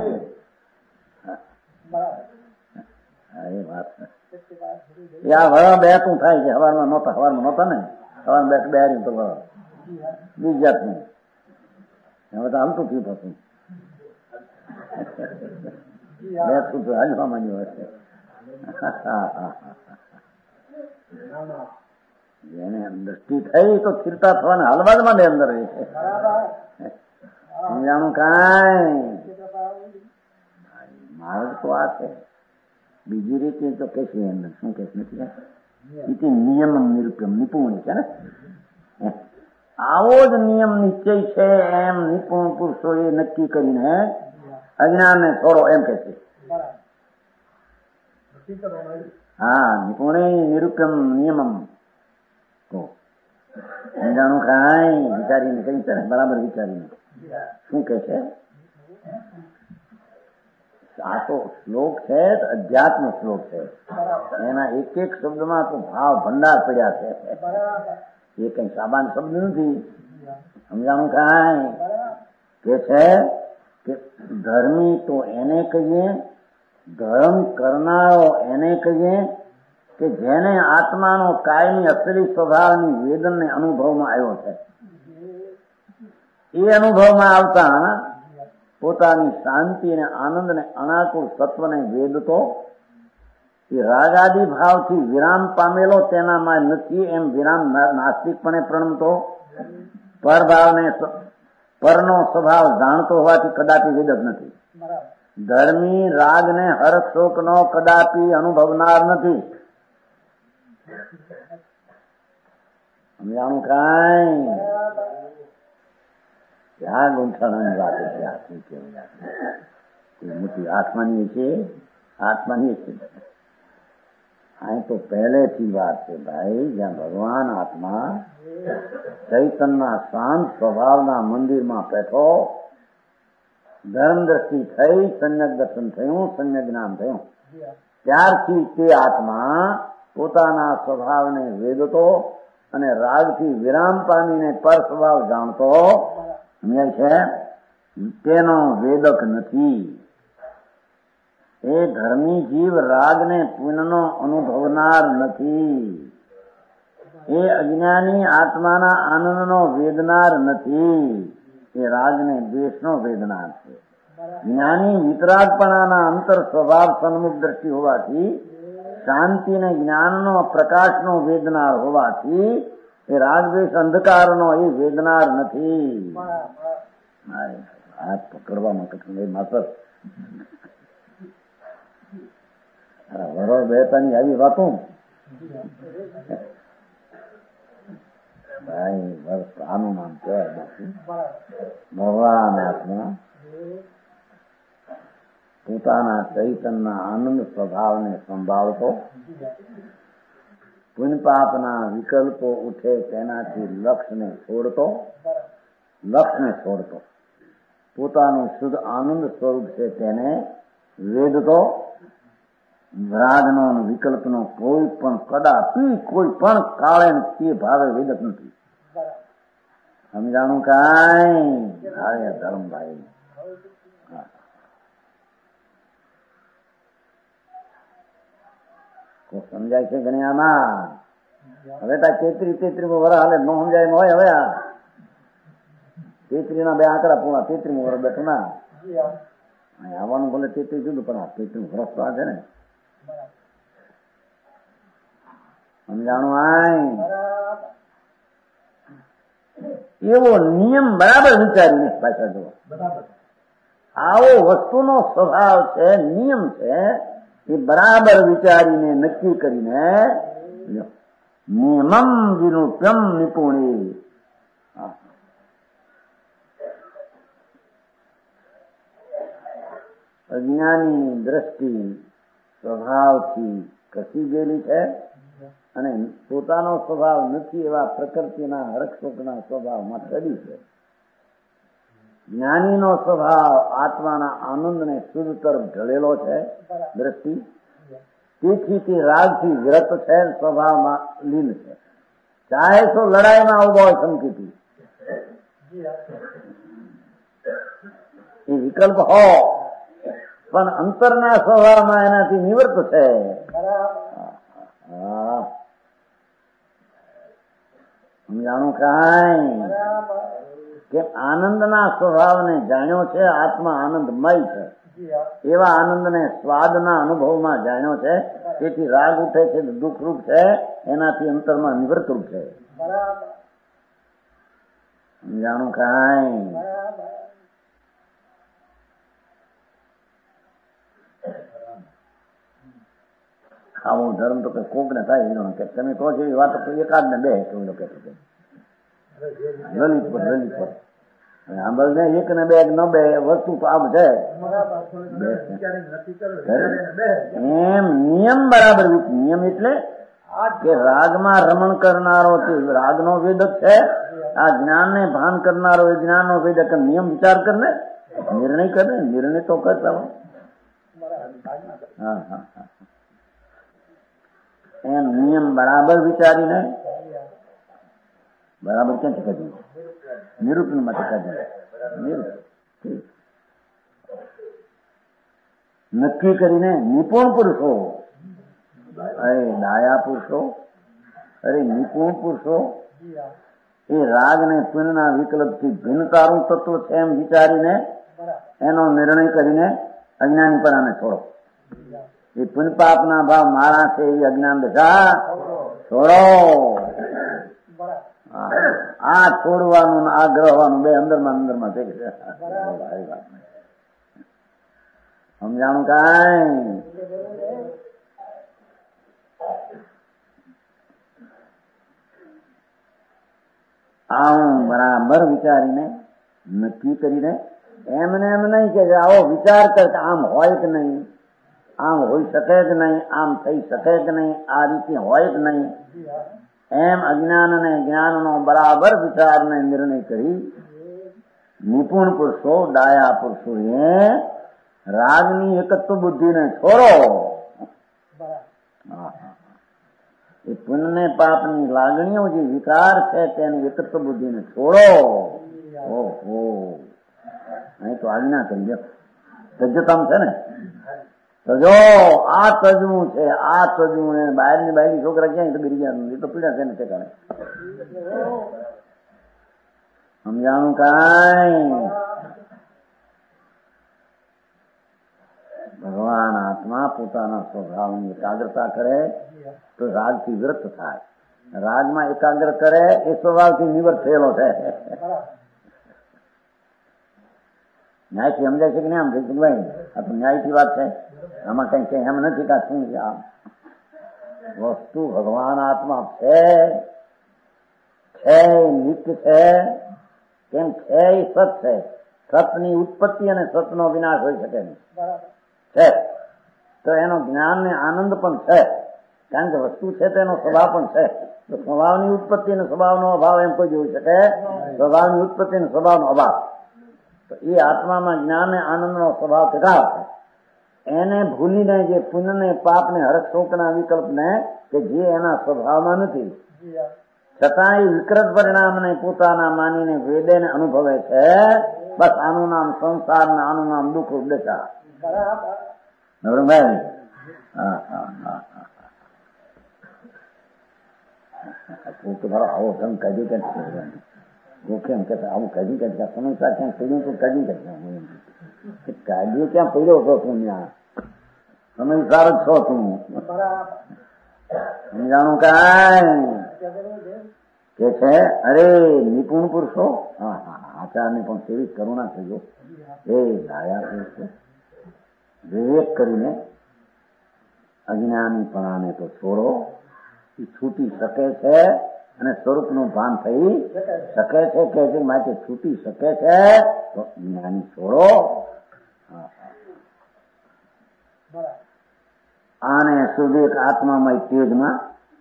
એ વાત યા વળા બે તું થાય છે. હવારમાં નહોતા ને સવારમાં બે તો વળો બીજ જાત નહીં. હવે તો હાલતું થયું પાછું બે તું હાલવા માંડ્યું હશે. એને દ્રષ્ટિ થઈ તો સ્થિરતા થવાના હાલવા જ માંડે અંદર રહે છે. સમજાણું કાંઈ. માર્ગ તો આ છે. બીજી રીતે તો કે છે અંદર શું કે નથી નિયમ નિરૂપમ નિપુણ છે ને. આવો જ નિયમ નિશ્ચય છે એમ નિપુણ પુરુષો એ નક્કી કરીને અજ્ઞાન ને છોડો એમ કે છે. હા નિપુણે નિરૂપમ નિયમમ તો સમજાણું કાંઈ. વિચારીને કહી છે ને બરાબર વિચારીને શું કે છે. આ તો શ્લોક છે, અધ્યાત્મ શ્લોક છે. એના એક એક શબ્દમાં તો ભાવ ભંડાર પડ્યા છે. એ કઈ સામાન્ય શબ્દ નથી. સમજાણું કાંઈ. કે છે કે ધર્મી તો એને કહીએ, ધર્મ કરનારો એને કહીએ કે જેને આત્માનો કાયમી અસલી સ્વભાવની વેદનને અનુભવમાં આવ્યો છે. એ અનુભવમાં આવતા પોતાની શાંતિ અને આનંદ ને અનાકુળ સત્વને વેદતો એ રાગાદી ભાવથી વિરામ પામેલો તેનામાં નથી એમ વિરામ નાસ્તિકપણે પ્રણમતો, પરભાવને પરનો સ્વભાવ જાણતો હોવાથી કદાપી વેદક નથી. ધર્મી રાગને હર્ષ શોકનો કદાપી અનુભવનાર નથી. સમજાણું કાંઈ. આ ગુંઠાણાની વાત છે. આ શું કેવું મોટી આત્માની છે, આત્માની છે. અહીં તો પહેલેથી વાત છે ભાઈ. જ્યાં ભગવાન આત્મા ચૈતનના શાંત સ્વભાવના મંદિરમાં બેઠો, ધર્મ દ્રષ્ટિ થઈ, સમ્યક દર્શન થયું, સમ્યક જ્ઞાન થયું, ત્યારથી તે આત્મા પોતાના સ્વભાવને વેદતો અને રાગથી વિરામ પામીને પર સ્વભાવ જાણતો સમજાય છે. તેનો વેદક નથી. એ ધર્મી જીવ રાગને પુણ્યનો અનુભવનાર નથી. એ અજ્ઞાની આત્માના આનંદનો વેદનાર નથી. એ રાગને દ્વેષનો વેદનાર છે. જ્ઞાની વિતરાગપણાના અંતર સ્વભાવ સન્મુખ દ્રષ્ટિ હોવાથી, શાંતિ ને જ્ઞાનનો પ્રકાશનો વેદનાર હોવાથી એ રાગદ્વેષ અંધકારનો એ વેદનાર નથી. હાથ પકડવામાં કઠિન માત્ર વરો બેતાની આવી વાતો ભાઈ. વર્ષ આનું નામ કહેવાય. ભગવાન આત્મા પોતાના ચૈતનના આનંદ સ્વભાવને સંભાળતો પુણ્ય પાપના વિકલ્પો ઉઠે તેનાથી લક્ષને છોડતો પોતાનું શુદ્ધ આનંદ સ્વરૂપ છે તેને વેદતો રાગનો વિકલ્પનો કોઈ પણ કદાપી કોઈ પણ કાળે તે ભાવે વેદક નથી. સમજાણું કાંઈ ભાવે ધર્મભાઈ સમજાય છે ગણ્યામાં. હવે તા 33 વર્ષ હાલે ન સમજાય ન હોય. હવે આ 33 ના બે આંકડા પૂરા 33 વર્ષ બેઠું ના આવવાનું ભલે 33 જુદું પણ 33 વર્ષ તો આ છે ને. સમજાણું આય એવો નિયમ બરાબર વિચારીને પાછા જુઓ. આવો વસ્તુનો સ્વભાવ છે, નિયમ છે, એ બરાબર વિચારીને નક્કી કરીને નિયમમ વિરૂપ્યમ નિપુણી. અજ્ઞાની દ્રષ્ટિ સ્વભાવથી કસી ગયેલી છે અને પોતાનો સ્વભાવ નથી એવા પ્રકૃતિના હરકશોકના સ્વભાવમાં ચડી છે. જ્ઞાનીનો સ્વભાવ આત્માના આનંદને શુદ્ધ તરફ ઢળેલો છે દ્રષ્ટિ. તેથી તે રાગથી વિરત છે, સ્વભાવમાં લીન છે. ચાહે તો લડાઈમાં ઉભો હોય સંકિતી એ વિકલ્પ હો પણ અંતરના સ્વભાવમાં એનાથી નિવૃત્ત છે. સમજાણું કાંઈ કે આનંદના સ્વભાવને જાણ્યો છે, આત્મા આનંદમય છે, એવા આનંદને સ્વાદના અનુભવમાં જાણ્યો છે. તેથી રાગ ઉઠે છે, દુઃખરૂપ છે, એનાથી અંતરમાં નિવૃત્તરૂપ છે. સમજાણું કાંઈ આવો ધર્મ તો કોક ને થાય કે તમે કહો છો એવી વાતો એકાદ ને બે લલિત આંબલ ને એક ને બે ન બે વસ્તુ તો આમ છે. એમ નિયમ બરાબર. નિયમ એટલે કે રાગમાં રમણ કરનારો તે રાગનો વેદક છે, આ જ્ઞાનને ભાન કરનારો એ જ્ઞાનનો વેદક. નિયમ વિચાર કરને, નિર્ણય કરે, નિર્ણય તો કરતા. એમ નિયમ બરાબર વિચારીને બરાબર ક્યાં છે કદી નિરૂપણ માટે કદી નક્કી કરીને નિપુણ પુરુષો, અરે ડાયા પુરુષો, અરે નિપુણ પુરુષો એ રાગ ને પુણ્યના વિકલ્પથી ભિન્નતારું તત્વ છે એમ વિચારીને એનો નિર્ણય કરીને અજ્ઞાનીપણાને છોડો. એ પુણ્ય પાપના ભાવ મારા છે એવી અજ્ઞાન દશા છોડો. આ છોડવાનું આ ગ્રહવાનું બે અંદરમાં થઈ ગયું. સમજાણું કાંઈ આવું બરાબર વિચારીને નક્કી કરીને એમને એમ નહીં કે આવો વિચાર કર કે આમ હોય કે નહીં, આમ હોઈ શકે કે નહીં, આમ થઈ શકે કે નહીં, આ રીતે હોય કે નહીં, એમ અજ્ઞાન અને જ્ઞાનનો બરાબર વિચારને નિર્ણય કરી નિપુણ પુરુષો, ડાયા પુરુષો એ રાગની એકત્વ બુદ્ધિને છોડો. એ પુણ્ય પાપની લાગણીઓ જે વિકાર છે તેની એકત્વ બુદ્ધિને છોડો. ઓહો, અહીં તો આજ્ઞા કરી દો. તજ્જતમ છે ને, તજો આ તજવું છે, આ તજવું. એ બહારની છોકરા ક્યાંય તો ગીરી ગયા, એ તો પીડા છે ને તે કારણે. સમજાણું કાંઈ ભગવાન આત્મા પોતાના સ્વભાવની એકાગ્રતા કરે તો રાગથી વિરત થાય. રાગમાં એકાગ્ર કરે એ સ્વભાવથી નિવૃત્ત થયેલો છે. ન્યાયથી સમજાય છે કે નહીં? આમ ભાઈ આ તો ન્યાયથી વાત છે, આમાં કઈ એમ નથી કે શું છે. આમ વસ્તુ ભગવાન આત્મા છે, નિત્ય છે, કેમ છે એ સત છે. સતની ઉત્પત્તિ અને સતનો વિનાશ હોઈ શકે નહીં છે. તો એનો જ્ઞાન ને આનંદ પણ છે. કારણ કે વસ્તુ છે તેનો સ્વભાવ પણ છે. તો સ્વભાવની ઉત્પત્તિ અને સ્વભાવનો અભાવ એમ કોઈ જોઈ શકે? સ્વભાવની ઉત્પત્તિ અને સ્વભાવનો અભાવ. તો એ આત્મામાં જ્ઞાન અને આનંદનો સ્વભાવ ટકાવ છે. એને ભૂલીને જે પુણ્યને પાપને હરખ શોકના વિકલ્પને કે જે એના સ્વભાવમાં નથી, છતાં એ વિકૃત પરિણામને પોતાના માનીને વેદેને અનુભવે છે. બસ આનું નામ સંસાર ને આનું નામ દુઃખ દશા. નવરંગભાઈ, તમારો આવો ધમ કાઢી કાઢી કેમ કે આવું કાઢી કાઢી સમજતા ક્યાં પડ્યું તો કાઢી કાઢી કાઢીએ ક્યાં પડ્યો છો તું? ત્યાં સમજદાર જ છો તું. સમજાણું કાંઈ કે છે? અરે નિપુણ પુરુષો, હા હા, આચારને પણ કેવી કરુણા થયો. એ ડાયા પુરુષ છે, વિવેક કરીને અજ્ઞાનીપણાને તો છોડો. એ છૂટી શકે છે અને સ્વરૂપનું ભાન થઈ શકે છે કે જે માટે છૂટી શકે છે તો જ્ઞાની છોડો. આને શુદ્ધ એક આત્મામય તેજમાં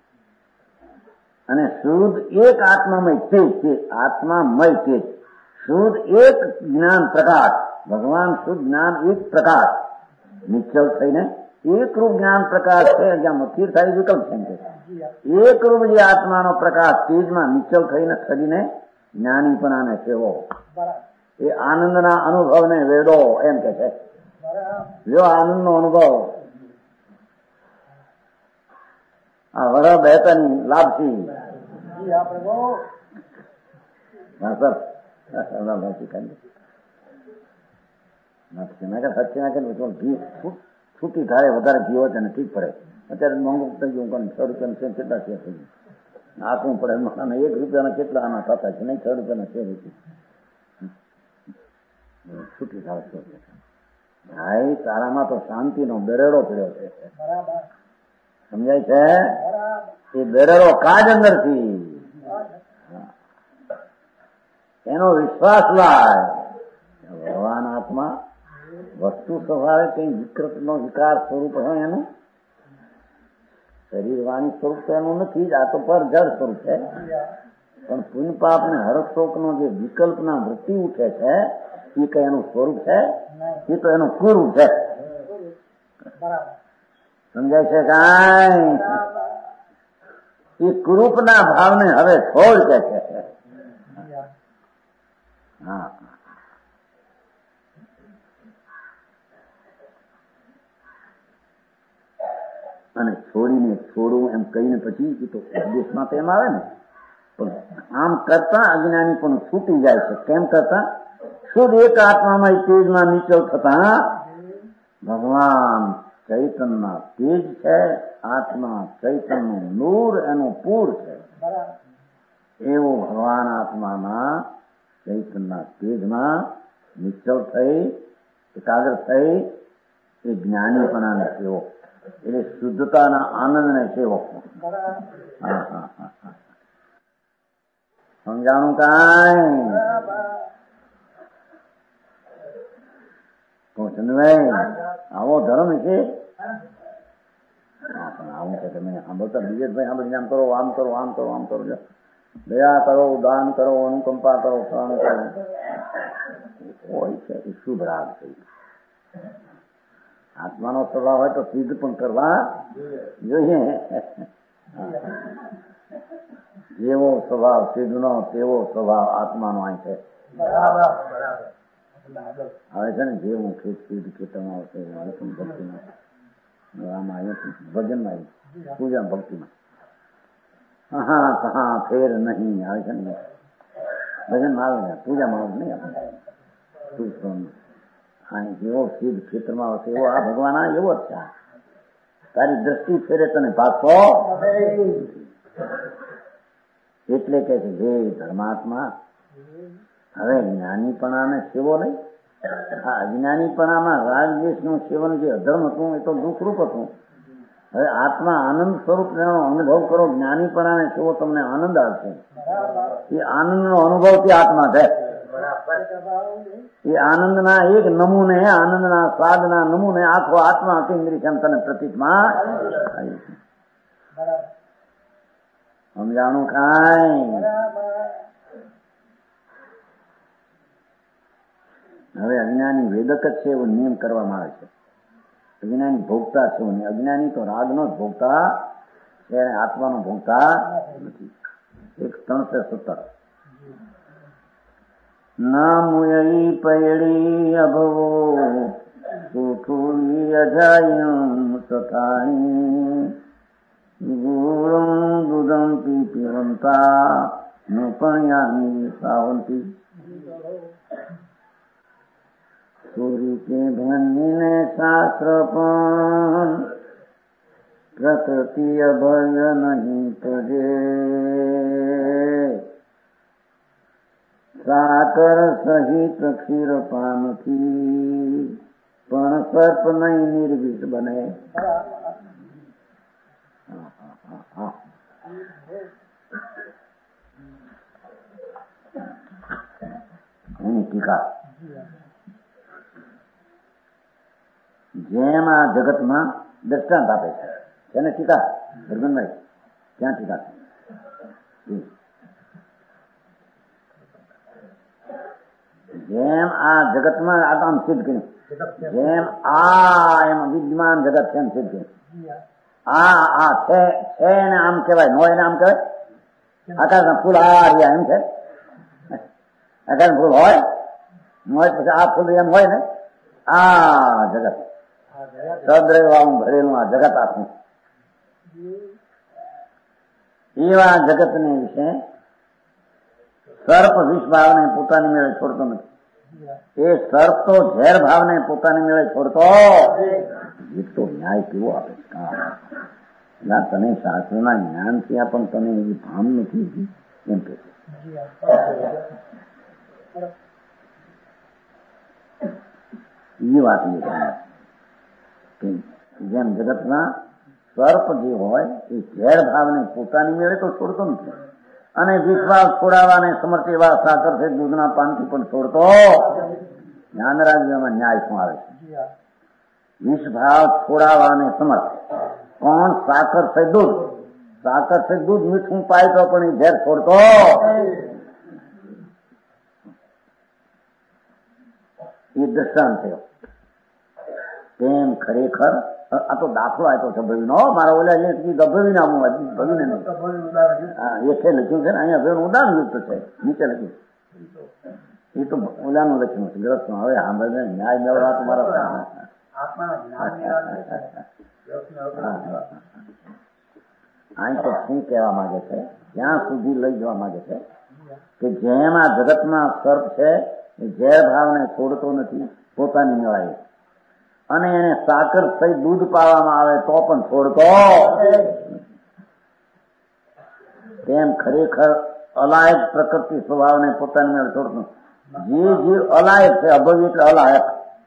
અને શુદ્ધ એક આત્મામય તેજ છે. આત્મામય તેજ શુદ્ધ એક જ્ઞાન પ્રકાશ. ભગવાન શુદ્ધ જ્ઞાન એક પ્રકાશ નિશ્ચલ થઈને એક રૂપ જ્ઞાન પ્રકાશ છે. જ્યાં મથિર થાય વિકલ્પ છે. એક રૂપ જે આત્માનો પ્રકાશ તેજમાં નિશ્ચલ થઈને ખરીને જ્ઞાનીપણાને સેવો. એ આનંદના અનુભવને વેડો એમ કે છે. જો આનંદનો અનુભવ આ વર બેતની લાભથી છૂટી થાય વધારે ઘી હોય તેને ઠીક પડે. અત્યારે મોંઘું થઈ ગયું પણ 6 રૂપિયાનું છે કેટલા છે થઈ ગયું નાખવું પડે. અને 1 રૂપિયાના કેટલા આના થતા છે? નહીં, 6 રૂપિયાના છે છૂટી થાય. ભાઈ તારામાં તો શાંતિનો બેરેડો પડ્યો છે. સમજાય છે? એ બેરેડો કાજ અંદરથી એનો વિશ્વાસ લાય. ભગવાન આત્મા વસ્તુ સ્વભાવે કઈ વિકૃત નો વિકાર સ્વરૂપ હોય એનું શરીર વાણી સ્વરૂપ તો એનું નથી જ. આ તો પર જળ સ્વરૂપ છે. પણ પુણ્ય પાપ ને હરક શોક નો જે વિકલ્પના વૃત્તિ ઉઠે છે એ કઈ એનું સ્વરૂપ છે? એ તો એનું કુરૂપ છે. સમજાય છે કાંઈ? એ કુરૂપના ભાવને હવે છોડ કે છે. હા, અને છોડીને છોડવું એમ કહીને પછી એ તો ઉપદેશમાં તો એમ આવે ને. પણ આમ કરતા અજ્ઞાની પણ છૂટી જાય છે. કેમ કરતા? શુદ્ધ એક આત્મામાં તેજમાં નીચલ થતા ભગવાન ચૈતનના તેજ છે. આત્મા ચૈતનનું નૂર એનું પૂર છે. એવું ભગવાન આત્માના ચૈતનના તેજમાં નિશ્ચલ થઈ એકાગ્ર થઈ એ જ્ઞાનીપણાને સેવો એટલે શુદ્ધતાના આનંદને સેવો. સમજાણું કાંઈ? ચંદ્રભાઈ આવો ધર્મ છે. આવું છે તમે સાંભળતા દિવેશભાઈ સાંભળીને આમ કરો, આમ કરો, આમ કરો, આમ કરો, દયા કરો, દાન કરો, અનુકંપા કરો, પ્રાણ કરો હોય છે. એ શુભ રાગ છે. આત્માનો સ્વભાવ હોય તો સિદ્ધ પણ કરવા જોઈએ. જેવો સ્વભાવ સિદ્ધનો તેવો સ્વભાવ આત્માનો અહીં છે. હવે છે ને જેવું સિદ્ધ ખેતરમાં આવશે ભક્તિમાં આમાં આવ્યું ભજનમાં આવ્યું પૂજા ભક્તિમાં હા ફેર નહીં આવે છે ને ભજનમાં આવે ને પૂજામાં આવે નહીં આપણે જેવો સિદ્ધ ખેતરમાં આવશે એવો આ ભગવાન આ એવો જ છે. તારી દ્રષ્ટિ ફેરે તને પાછો એટલે કે છે હે ધર્માત્મા હવે જ્ઞાનીપણાને સેવો નહીં. આ અજ્ઞાનીપણામાં રાગદ્વેષનું સેવન જે અધર્મ હતું એ તો દુઃખરૂપ હતું. હવે આત્મા આનંદ સ્વરૂપ અનુભવ કરો. જ્ઞાનીપણાને સેવો તમને આનંદ આવશે. એ આનંદનો અનુભવ તે આત્મા છે. એ આનંદના એક નમૂને આનંદના સ્વાદના નમૂને આખો આત્મા કેન્દ્રી છે તને પ્રતીકમાં સમજાણું કાંઈ? હવે અજ્ઞાની વેદક જ છે એવો નિયમ કરવામાં આવે છે. અજ્ઞાની ભોગતા છે, અજ્ઞાની તો રાગનો જ ભોગતા છે, આત્માનો ભોગતા નથી. 1:317 નામુયઈ પૈડી અભવો સુખુઈ અજાયમ તથાણી ગુરમ દુદમ પીપિવંતા નપણ્યાની સાવંતી સૂરી કે ભણીને શાસ્ત્ર પણ પ્રકૃતિ અભય નહીં તજે સાકર સહિત ક્ષીરપાનથી પણ સર્પ નહીં નિર્વિષ બને. એની ટીકા જેમ આ જગતમાં દ્રષ્ટાંત આપે છે તેને ટીકા ભરગનભાઈ ક્યાં ટીકા? જેમ આ જગતમાં આમ સિદ્ધ કર્યું, જેમ આ એમ વિદ્યમાન જગત છે એમ સિદ્ધ કર્યું. આ છે ને આમ કહેવાય, નો એને આમ કહેવાય. આકાશના ફૂલ આ રહ્યા એમ છે, આકાશ ફૂલ હોય પછી આ ફૂલ એમ હોય ને. આ જગત સદ્રવાળું ભરેલું આ જગત આખું, એવા જગતને વિશે સર્પ વિષ ભાવને પોતાની મેળે છોડતો નથી. એ સર્પ તો ઝેર ભાવને પોતાની મેળે છોડતો. એ તો ન્યાય કેવો આપે છે. તને શાસ્ત્રના જ્ઞાન થયા પણ તને એવી ભાન નથી એમ કે એ વાત જેમ જગતના સર્પ જે હોય એ ઝેર ભાવને પોતાની મેળે તો છોડતો નથી, અને વિશ્વાસ છોડાવવાને સમર્થ એવા સાકર છે દૂધના પાનથી પણ છોડતો. ધ્યાન રાજ્યમાં ન્યાય શું આવે છે? વિષભાવ છોડાવવાને સમર્થ કોણ? સાકર છે દૂધ. સાકર છે દૂધ મીઠું પાય તો પણ એ ઝેર છોડતો. એ દ્રષ્ટાંત થયો. તેમ ખરેખર આ તો દાખલો આપ્યો છે ભવિનો. મારા ઓલા ભવિ નામ ભવિને નહીં, એ છે લખ્યું છે ને અહીંયા ભવિનું ઉદાહરણ યુક્ત છે, નીચે લખ્યું. એ તો ઓલાનું લખ્યું છે ગ્રસ્તનું. હવે સાંભળને ન્યાય મેળવવા તો મારા અહીં તો શું કહેવા માંગે છે, ત્યાં સુધી લઈ જવા માંગે છે કે જેમ આ જગતમાં સર્પ છે એ ઝેર ભાવને છોડતો નથી પોતાની મેળાએ, અને એને સાકર થઈ દૂધ પાવામાં આવે તો પણ છોડતો. તેમ ખરેખર અલાયક પ્રકૃતિ સ્વભાવને પોતાની મેળે છોડતો. જે અલાયક છે, અભવ્ય એટલે અલાયક,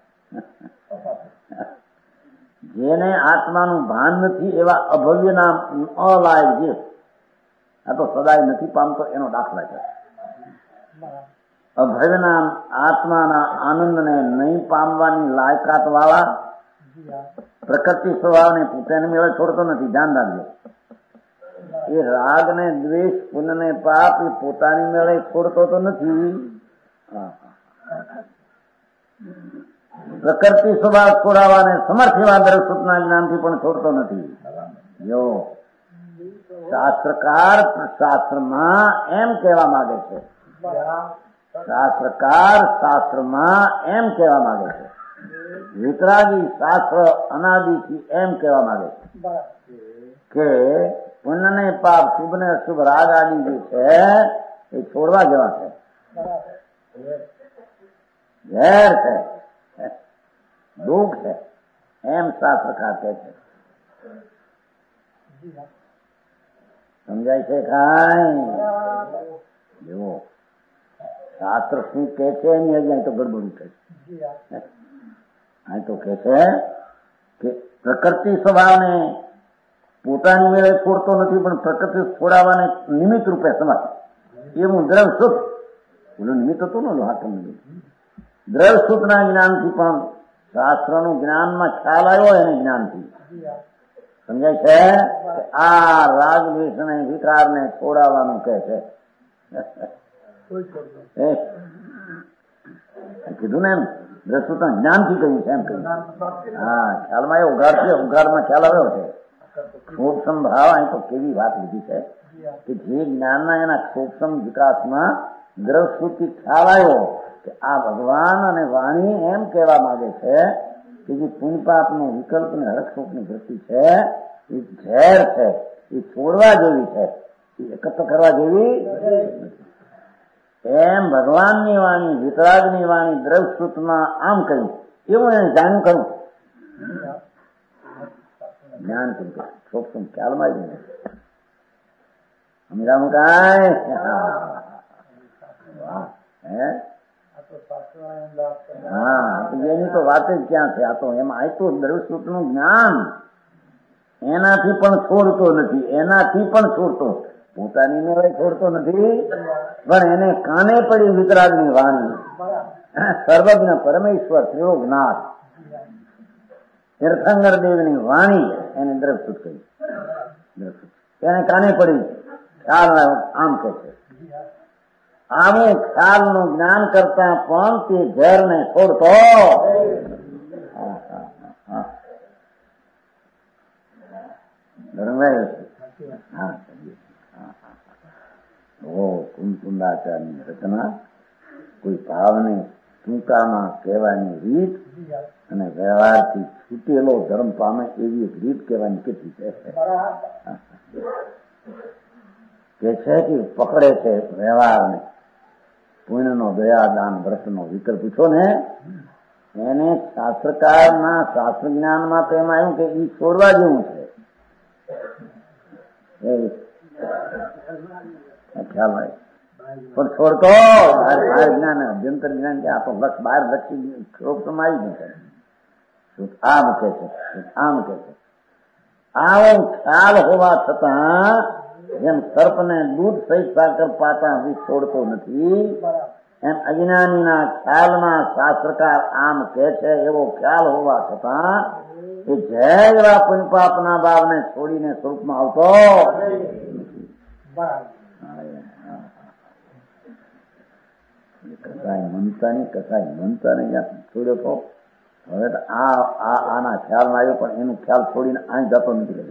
જેને આત્માનું ભાન નથી એવા અભવ્યના અલાયક જે આ તો સદાય નથી પામતો એનો દાખલા છે. અભયના આત્માના આનંદને નહીં પામવાની લાયકાત વાળા પ્રકૃતિ સ્વભાવને પોતાની મેળે છોડતો નથી. ધ્યાન રાખજો. એ રાગ ને દ્વેષ પુણ્ય ને પાપ એ પોતાની મેળે છોડતો તો નથી. પ્રકૃતિ સ્વભાવ છોડાવવાને સમર્થ એવા દર્શકના જ્ઞાનથી પણ છોડતો નથી. જો શાસ્ત્રકાર શાસ્ત્રમાં એમ કહેવા માંગે છે, શાસ્ત્રકાર શાસ્ત્રમાં એમ કહેવા માંગે છે, વિતરાગી શાસ્ત્ર અનાદિથી એમ કહેવા માંગે છે કે પુણ્ય ને પાપ શુભ ને અશુભ રાગ આદિ જે છે એ છોડવા જેવા છે, ઝેર છે, દુઃખ છે, એમ શાસ્ત્રકાર કહે છે. સમજાય છે કાંઈ? જુઓ શાસ્ત્ર શું કે છે એની હજી અહીં તો ગડબડ છે. અહીં તો કે છે કે પ્રકૃતિ સ્વભાવને પોતાની મેળે છોડતો નથી પણ પ્રકૃતિ છોડાવવાને નિમિત્ત રૂપે સમર્થ. એવું દ્રવ સુખ પેલું નિમિત્ત હતું ને હાથ દ્રવ સુખના જ્ઞાનથી પણ શાસ્ત્રનું જ્ઞાનમાં ખ્યાલ આવ્યો એને જ્ઞાનથી સમજાય છે? આ રાગ દ્વેષ ને વિકાર ને છોડાવવાનું કે છે. કીધું ને એમ દ્રષ્ટુ તો જ્ઞાનથી કહ્યું છે એમ કહ્યું. હા, ખ્યાલમાં એ ઉઘાડ છે, ઉઘાડમાં ખ્યાલ આવ્યો છે. સૂક્ષ્મ ભાવ અહીં તો કેવી વાત લીધી છે કે જે જ્ઞાનના એના સૂક્ષ્મ વિકાસમાં દ્રષ્ટુથી ખ્યાલ આવ્યો કે આ ભગવાન અને વાણી એમ કહેવા માંગે છે કે જે પુણ્યપાપનો વિકલ્પ ને હરકસુખની વૃત્તિ છે એ ઝેર છે, એ છોડવા જેવી છે, એ એકત્ર કરવા જેવી એમ ભગવાનની વાણી, વિતરાગની વાણી દ્રવસૂતમાં આમ કહ્યું. એવું એને જાણ્યું કરું જ્ઞાન સૂક્ષ્મ ખ્યાલમાં જ નહીં સમજાવું કાંઈ. હા, એની તો વાત જ ક્યાં છે. આ તો એમાં આયતું દ્રવસૂત્રનું જ્ઞાન એનાથી પણ છોડતો નથી, એનાથી પણ છોડતો પોતાની મેળે છોડતો નથી, પણ એને કાને પડી વિતરાગની વાણી, સર્વજ્ઞ પરમેશ્વર ત્રિલોકનાથ તીર્થંકર દેવની વાણી એને દ્રવસૂત કહી. એને કાને પડી ખ્યાલ આમ કહે છે. આવું ખ્યાલનું જ્ઞાન કરતા પણ તે ઝેરને છોડતો. કુંકુંદાચાર્યની રચના કોઈ ભાવને ટૂંકામાં કહેવાની રીત અને વ્યવહારથી છૂટેલો ધર્મ પામે એવી એક રીત કહેવાની કેટલી છે કે પકડે છે વ્યવહારને. પુણ્યનો દયા દાન વ્રતનો વિકલ્પ પૂછો ને એને શાસ્ત્રકારના શાસ્ત્ર જ્ઞાનમાં તો એમાં આવ્યું કે એ છોડવા જેવું છે. ખ્યાલ હોય પણ છોડતો બહાર જ્ઞાન અભ્યંતર જ્ઞાન કે આ તો લક્ષ બહાર લક્ષી શ્લોકમાં આવી નથી. આમ કે છે, આમ કે છે. આવો ખ્યાલ હોવા છતાં જેમ સર્પને દૂધ સહિત સાકર પાતા છોડતો નથી એમ અજ્ઞાનીના ખ્યાલમાં શાસ્ત્રકાર આમ કે છે એવો ખ્યાલ હોવા છતાં એ જય એવા પુણ્યપાપના ભાવને છોડીને સ્વરૂપમાં આવતો. કસાય મનતા ને છોડ્યો તો હવે તો આના ખ્યાલમાં આવ્યો પણ એનો ખ્યાલ છોડીને અહીં જતો નથી.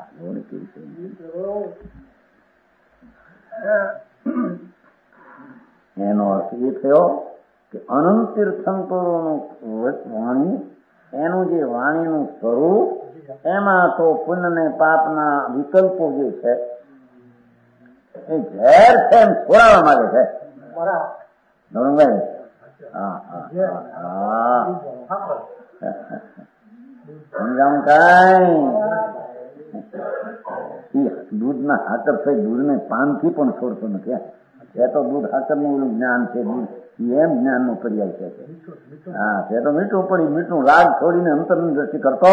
એનો અર્થ એ થયો કે અનંત તીર્થંકરોનું વાણી, એનું જે વાણીનું સ્વરૂપ એમાં તો પુણ્ય ને પાપના વિકલ્પો જે છે એ ઝેર છે એમ છોડાવવા માંગે છે. સમજાવું કઈ દૂધ ના હાકર થઈ દૂધ ને પાન થી પણ છોડતો નથી. એ તો દૂધ હાકર નું ઓલું જ્ઞાન છે, એમ જ્ઞાન નો પર્યાય છે. હા, તે તો મીઠું પડી મીઠું રાગ છોડીને અંતરની દ્રષ્ટિ કરતો.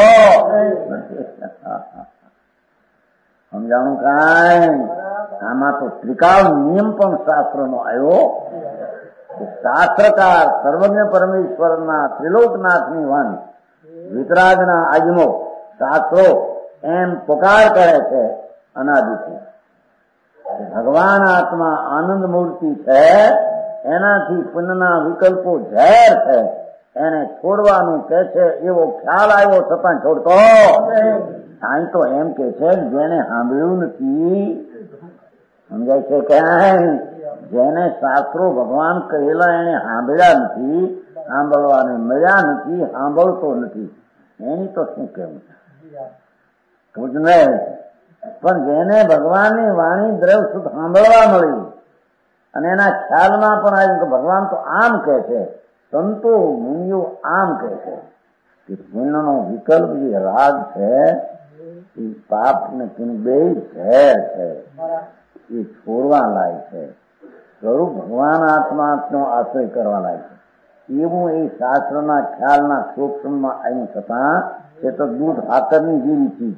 સમજાણું કઈ આમાં તો ત્રિકાળ નિયમ પણ શાસ્ત્ર નો આવ્યો. શાસ્ત્રકાર સર્વજ્ઞ પરમેશ્વરના ત્રિલોકનાથની વાણી વિતરાગના આજમો શાસ્ત્રો એમ પુકાર કરે છે અનાદિથી. ભગવાન આત્મા આનંદ મૂર્તિ છે, એનાથી પુણ્યના વિકલ્પો ઝેર છે, એને છોડવાનું કે છે એવો ખ્યાલ આવ્યો છતાં છોડતો. અહીં તો એમ કે છે જેને સાંભળ્યું નથી, સમજાય છે કે જેને શાસ્ત્રો ભગવાન કહેલા એને સાંભળ્યા નથી, સાંભળવાને મળ્યા નથી, સાંભળતો નથી, એની તો શું કહેવું પૂછને. પણ જેને ભગવાનની વાણી દ્રવ શુદ્ધ સાંભળવા મળી અને એના ખ્યાલમાં પણ આવ્યું કે ભગવાન તો આમ કહે છે, સંતો મુનિઓ આમ કહે છે કે પુણ્યનો વિકલ્પ જે રાગ છે એ પાપ ને પુણ્ય બે ઝેર છે, એ છોડવા લાયક છે. સ્વરૂપ ભગવાન આત્માનો આશ્રય કરવા લાયક છે. એવું એ શાસ્ત્રના ખ્યાલના સૂક્ષ્મમાં આવ્યું છતાં એ તો દૂધ આકરની જેવી ચીજ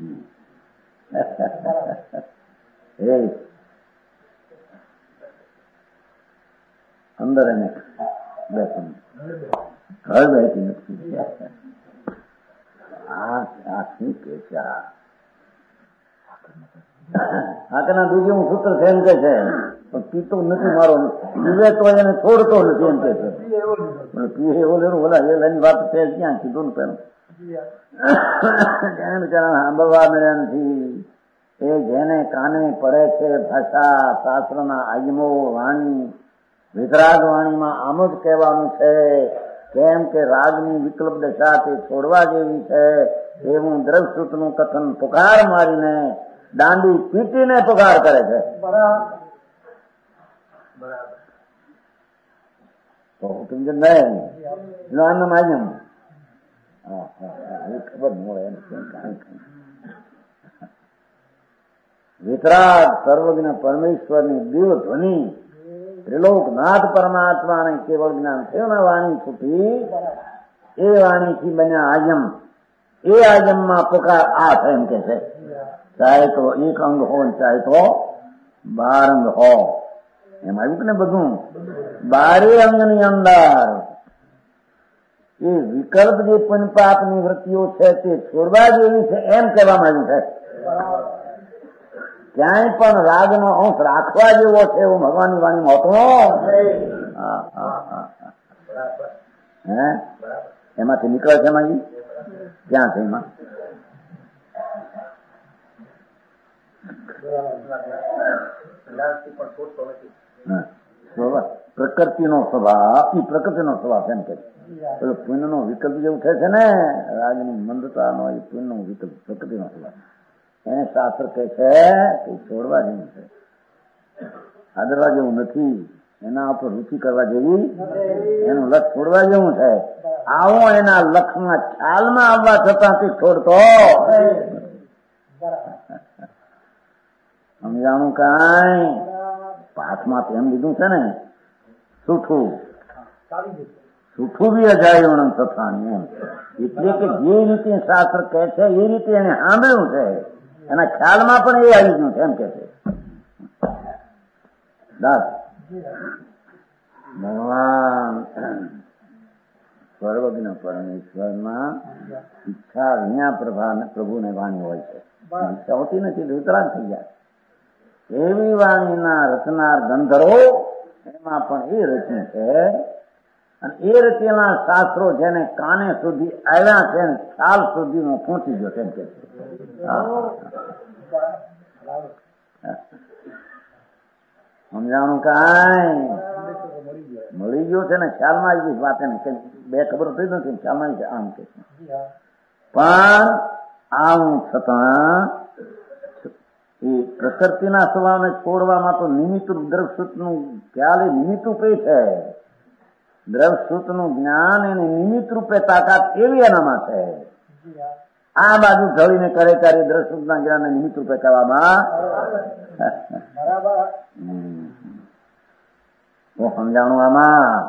અંદર એને ઘર બેઠી નથી. આ શું કે છે? આકના બીજું હું સૂત્ર છે એમ કે છે, પણ પીતો નથી મારો, પીવે તો એને છોડતો નથી એમ કે છે. પીવે એવો લેવું બોલા એની વાત છે ક્યાં કીધું ને પેલું સાંભળવા મળ્યા નથી. એ જેને કાને પડે છે ભાષા શાસ્ત્રના આજમો વાણી વિતરાગ વાણીમાં આમ જ કહેવાનું છે કેમ કે રાગની વિકલ્પ દશા તે છોડવા જેવી છે એવું દ્રવસૂતનું કથન પુકાર મારીને દાંડી પીટીને પુકાર કરે છે. તો સમજ નહીં માધ્યમ ખબર મળે વિતરાગ સર્વજ્ઞ પરમેશ્વરની દિવ્ય ધ્વનિ ત્રિલોકનાથ પરમાત્માને કેવળ જ્ઞાન થયું ને વાણી છૂટી એ વાણીથી બન્યા આજમ. એ આજમમાં પુકાર આ છે એમ કે છે, ચાહે તો એક અંગ હો ચાહે તો 12 અંગ હો. એમ આવ્યું કે ને બધું 12 અંગની અંદર એ વિકલ્પ જે પુણ્યપાપની વૃત્તિઓ છે તે છોડવા જેવી છે એમ કહેવામાં આવ્યું છે. ક્યાંય પણ રાગનો અંશ રાખવા જેવો છે એવું ભગવાનની વાણીમાં હોતો હે એમાંથી નીકળે છે એમાં ક્યાં છે એમાં પ્રકૃતિનો સ્વભાવ એ પ્રકૃતિનો સ્વભાવ એમ કે પેલો પુણ્યનો વિકલ્પ જેવું થાય છે ને રાગની મંદતાનો એ પુણ્યનો વિકલ્પ પ્રકૃતિનો સ્વભાવ એને શાસ્ત્ર કહે છે કે છોડવા જેવું છે, આદરવા જેવું નથી, એના ઉપર રુચિ કરવા જેવી, એનું લક્ષ છોડવા જેવું છે. આવો એના લક્ષના ખ્યાલમાં આવવા છતાં તે છોડતો સમજાણું કાંઈ પાઠમાં તેમ લીધું છે ને સુઠું બી અજાયું સફાણી એમ એટલે કે જે રીતે શાસ્ત્ર કહે છે એ રીતે એને સાંભળ્યું છે, એના ખ્યાલમાં પણ એ આવી ગયું છે એમ કે છે. ભગવાન સર્વજ્ઞ પરમેશ્વરમાં ઈચ્છા વિના પ્રભુને વાણી હોય છે, ઈચ્છા હોતી નથી, વિતરાગ થઈ જાય. એવી વાણીના રચનાર ગંધર્વો એમાં પણ એ રચ્યું છે અને એ રચેલા શાસ્ત્રો જેને કાને સુધી આવ્યા છે ખ્યાલ સુધીનો પહોંચી ગયો તેમ કે સમજાણું કાંઈ મળી ગયો છે ને ખ્યાલમાં આવી ગઈ વાત એને બે ખબર થઈ નથી ખ્યાલમાં આવી આમ કે પણ આવું છતાં એ પ્રકૃતિના સ્વભાવને છોડવામાં તો નિમિત્તરૂપ દ્રવસૂતનું ખ્યાલ એ નિમિત્ત રૂપે છે. દ્રવસૂતનું જ્ઞાન એને નિમિત્ત રૂપે તાકાત એવી એનામાં છે. આ બાજુ ઢળીને કરે ત્યારે દ્રવસૂતના જ્ઞાનને નિમિત્ત રૂપે કહેવામાં તો સમજાણું આમાં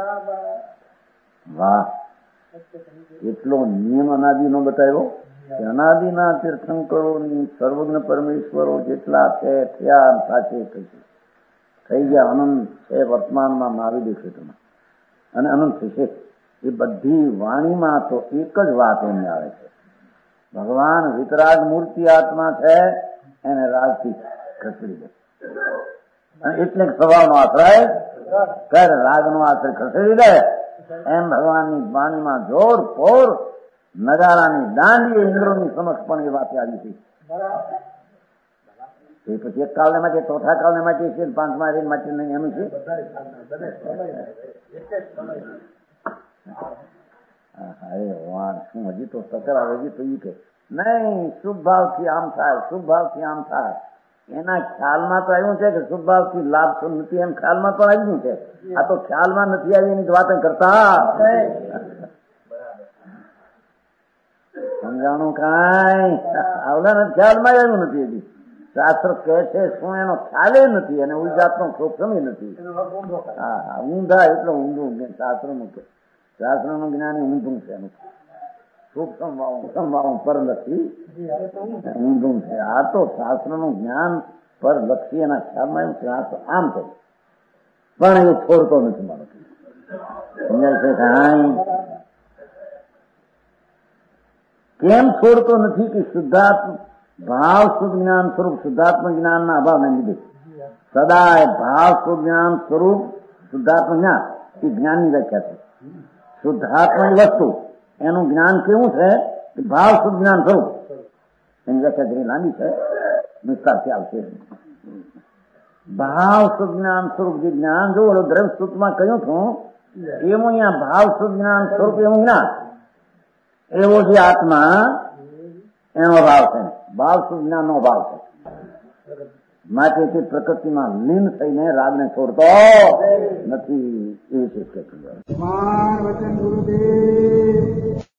વાહ એટલો નિયમ અનાદિનો બતાવ્યો કે અનાદિના તીર્થંકરોની સર્વજ્ઞ પરમેશ્વરો જેટલા છે થયા સાચે થઈ ગયા અનંત છે વર્તમાનમાં માવી દેશે તમે અને અનંત થશે. એ બધી વાણીમાં તો એક જ વાત એમને આવે છે ભગવાન વિતરાગ મૂર્તિ આત્મા છે એને રાજથી ખસેડી દે અને એટલે સ્વભાવનો આશ્રય કર રાગનો આશ્રય ખસેડી દે એમ ભગવાનની વાણીમાં જોર પોર નગારાની દાંડી ઇન્દ્રોની સમક્ષ પણ એ વાત આવી હતી. એ પછી એક કાળને માટે ચોથા કાળને માટે છે, પાંચમા રેન માટે નહીં એમ છે. અરે વાહ શું હજી તો સકરા હજી તો એ કે નહીં શુભ ભાવથી આમ થાય, શુભ ભાવથી આમ થાય. એના ખ્યાલમાં તો આવ્યું છે કે શુભ ભાવથી લાભ નથી એમ ખ્યાલમાં પણ આવ્યું છે. આ તો ખ્યાલમાં નથી આવી એની વાત કરતા સમજાણું કાંઈ આવડા ને ખ્યાલમાં આવ્યું નથી. હજી શાસ્ત્ર કહે છે શું એનો ખ્યાલ નથી અને ઉઈ જાતનો સૂક્ષ્મ નથી. હા ઊંધા એટલે ઊંધું શાસ્ત્રનું કે શાસ્ત્રનું જ્ઞાન ઊંધું છે સૂક્ષ્મ પર લક્ષી ઊંધું છે. આ તો શાસ્ત્રનું જ્ઞાન પર લક્ષી એના ખ્યાલમાં એમ શાસ્ત્ર આમ છે પણ એ છોડતો નથી મારો સમજાય છે કાંઈ કેમ છોડતો નથી કે શુદ્ધાત્મ ભાવ શુદ્ધ જ્ઞાન સ્વરૂપ શુદ્ધાત્મ જ્ઞાનના અભાવને લીધે સદાય ભાવ શુદ્ધ જ્ઞાન સ્વરૂપ શુદ્ધાત્મ જ્ઞાન એ જ્ઞાનની વ્યાખ્યા છે. શુદ્ધાત્મની વસ્તુ એનું જ્ઞાન કેવું છે? ભાવ શુદ્ધ જ્ઞાન સ્વરૂપ. એની વ્યાખ્યા ઘણી લાંબી છે, વિસ્તારથી આવશે. ભાવ શુદ્ધ જ્ઞાન સ્વરૂપ જે જ્ઞાન જો દ્રવ્ય સૂત્રમાં કહ્યું છું એવું અહીંયા ભાવ શુદ્ધ જ્ઞાન સ્વરૂપ એવું જ્ઞાન એવો જે આત્મા એનો ભાવ છે, ભાવ શુદ્ધ જ્ઞાન નો ભાવ છે. માટે તે પ્રકૃતિમાં લીન થઈને રાગને છોડતો નથી. એ છે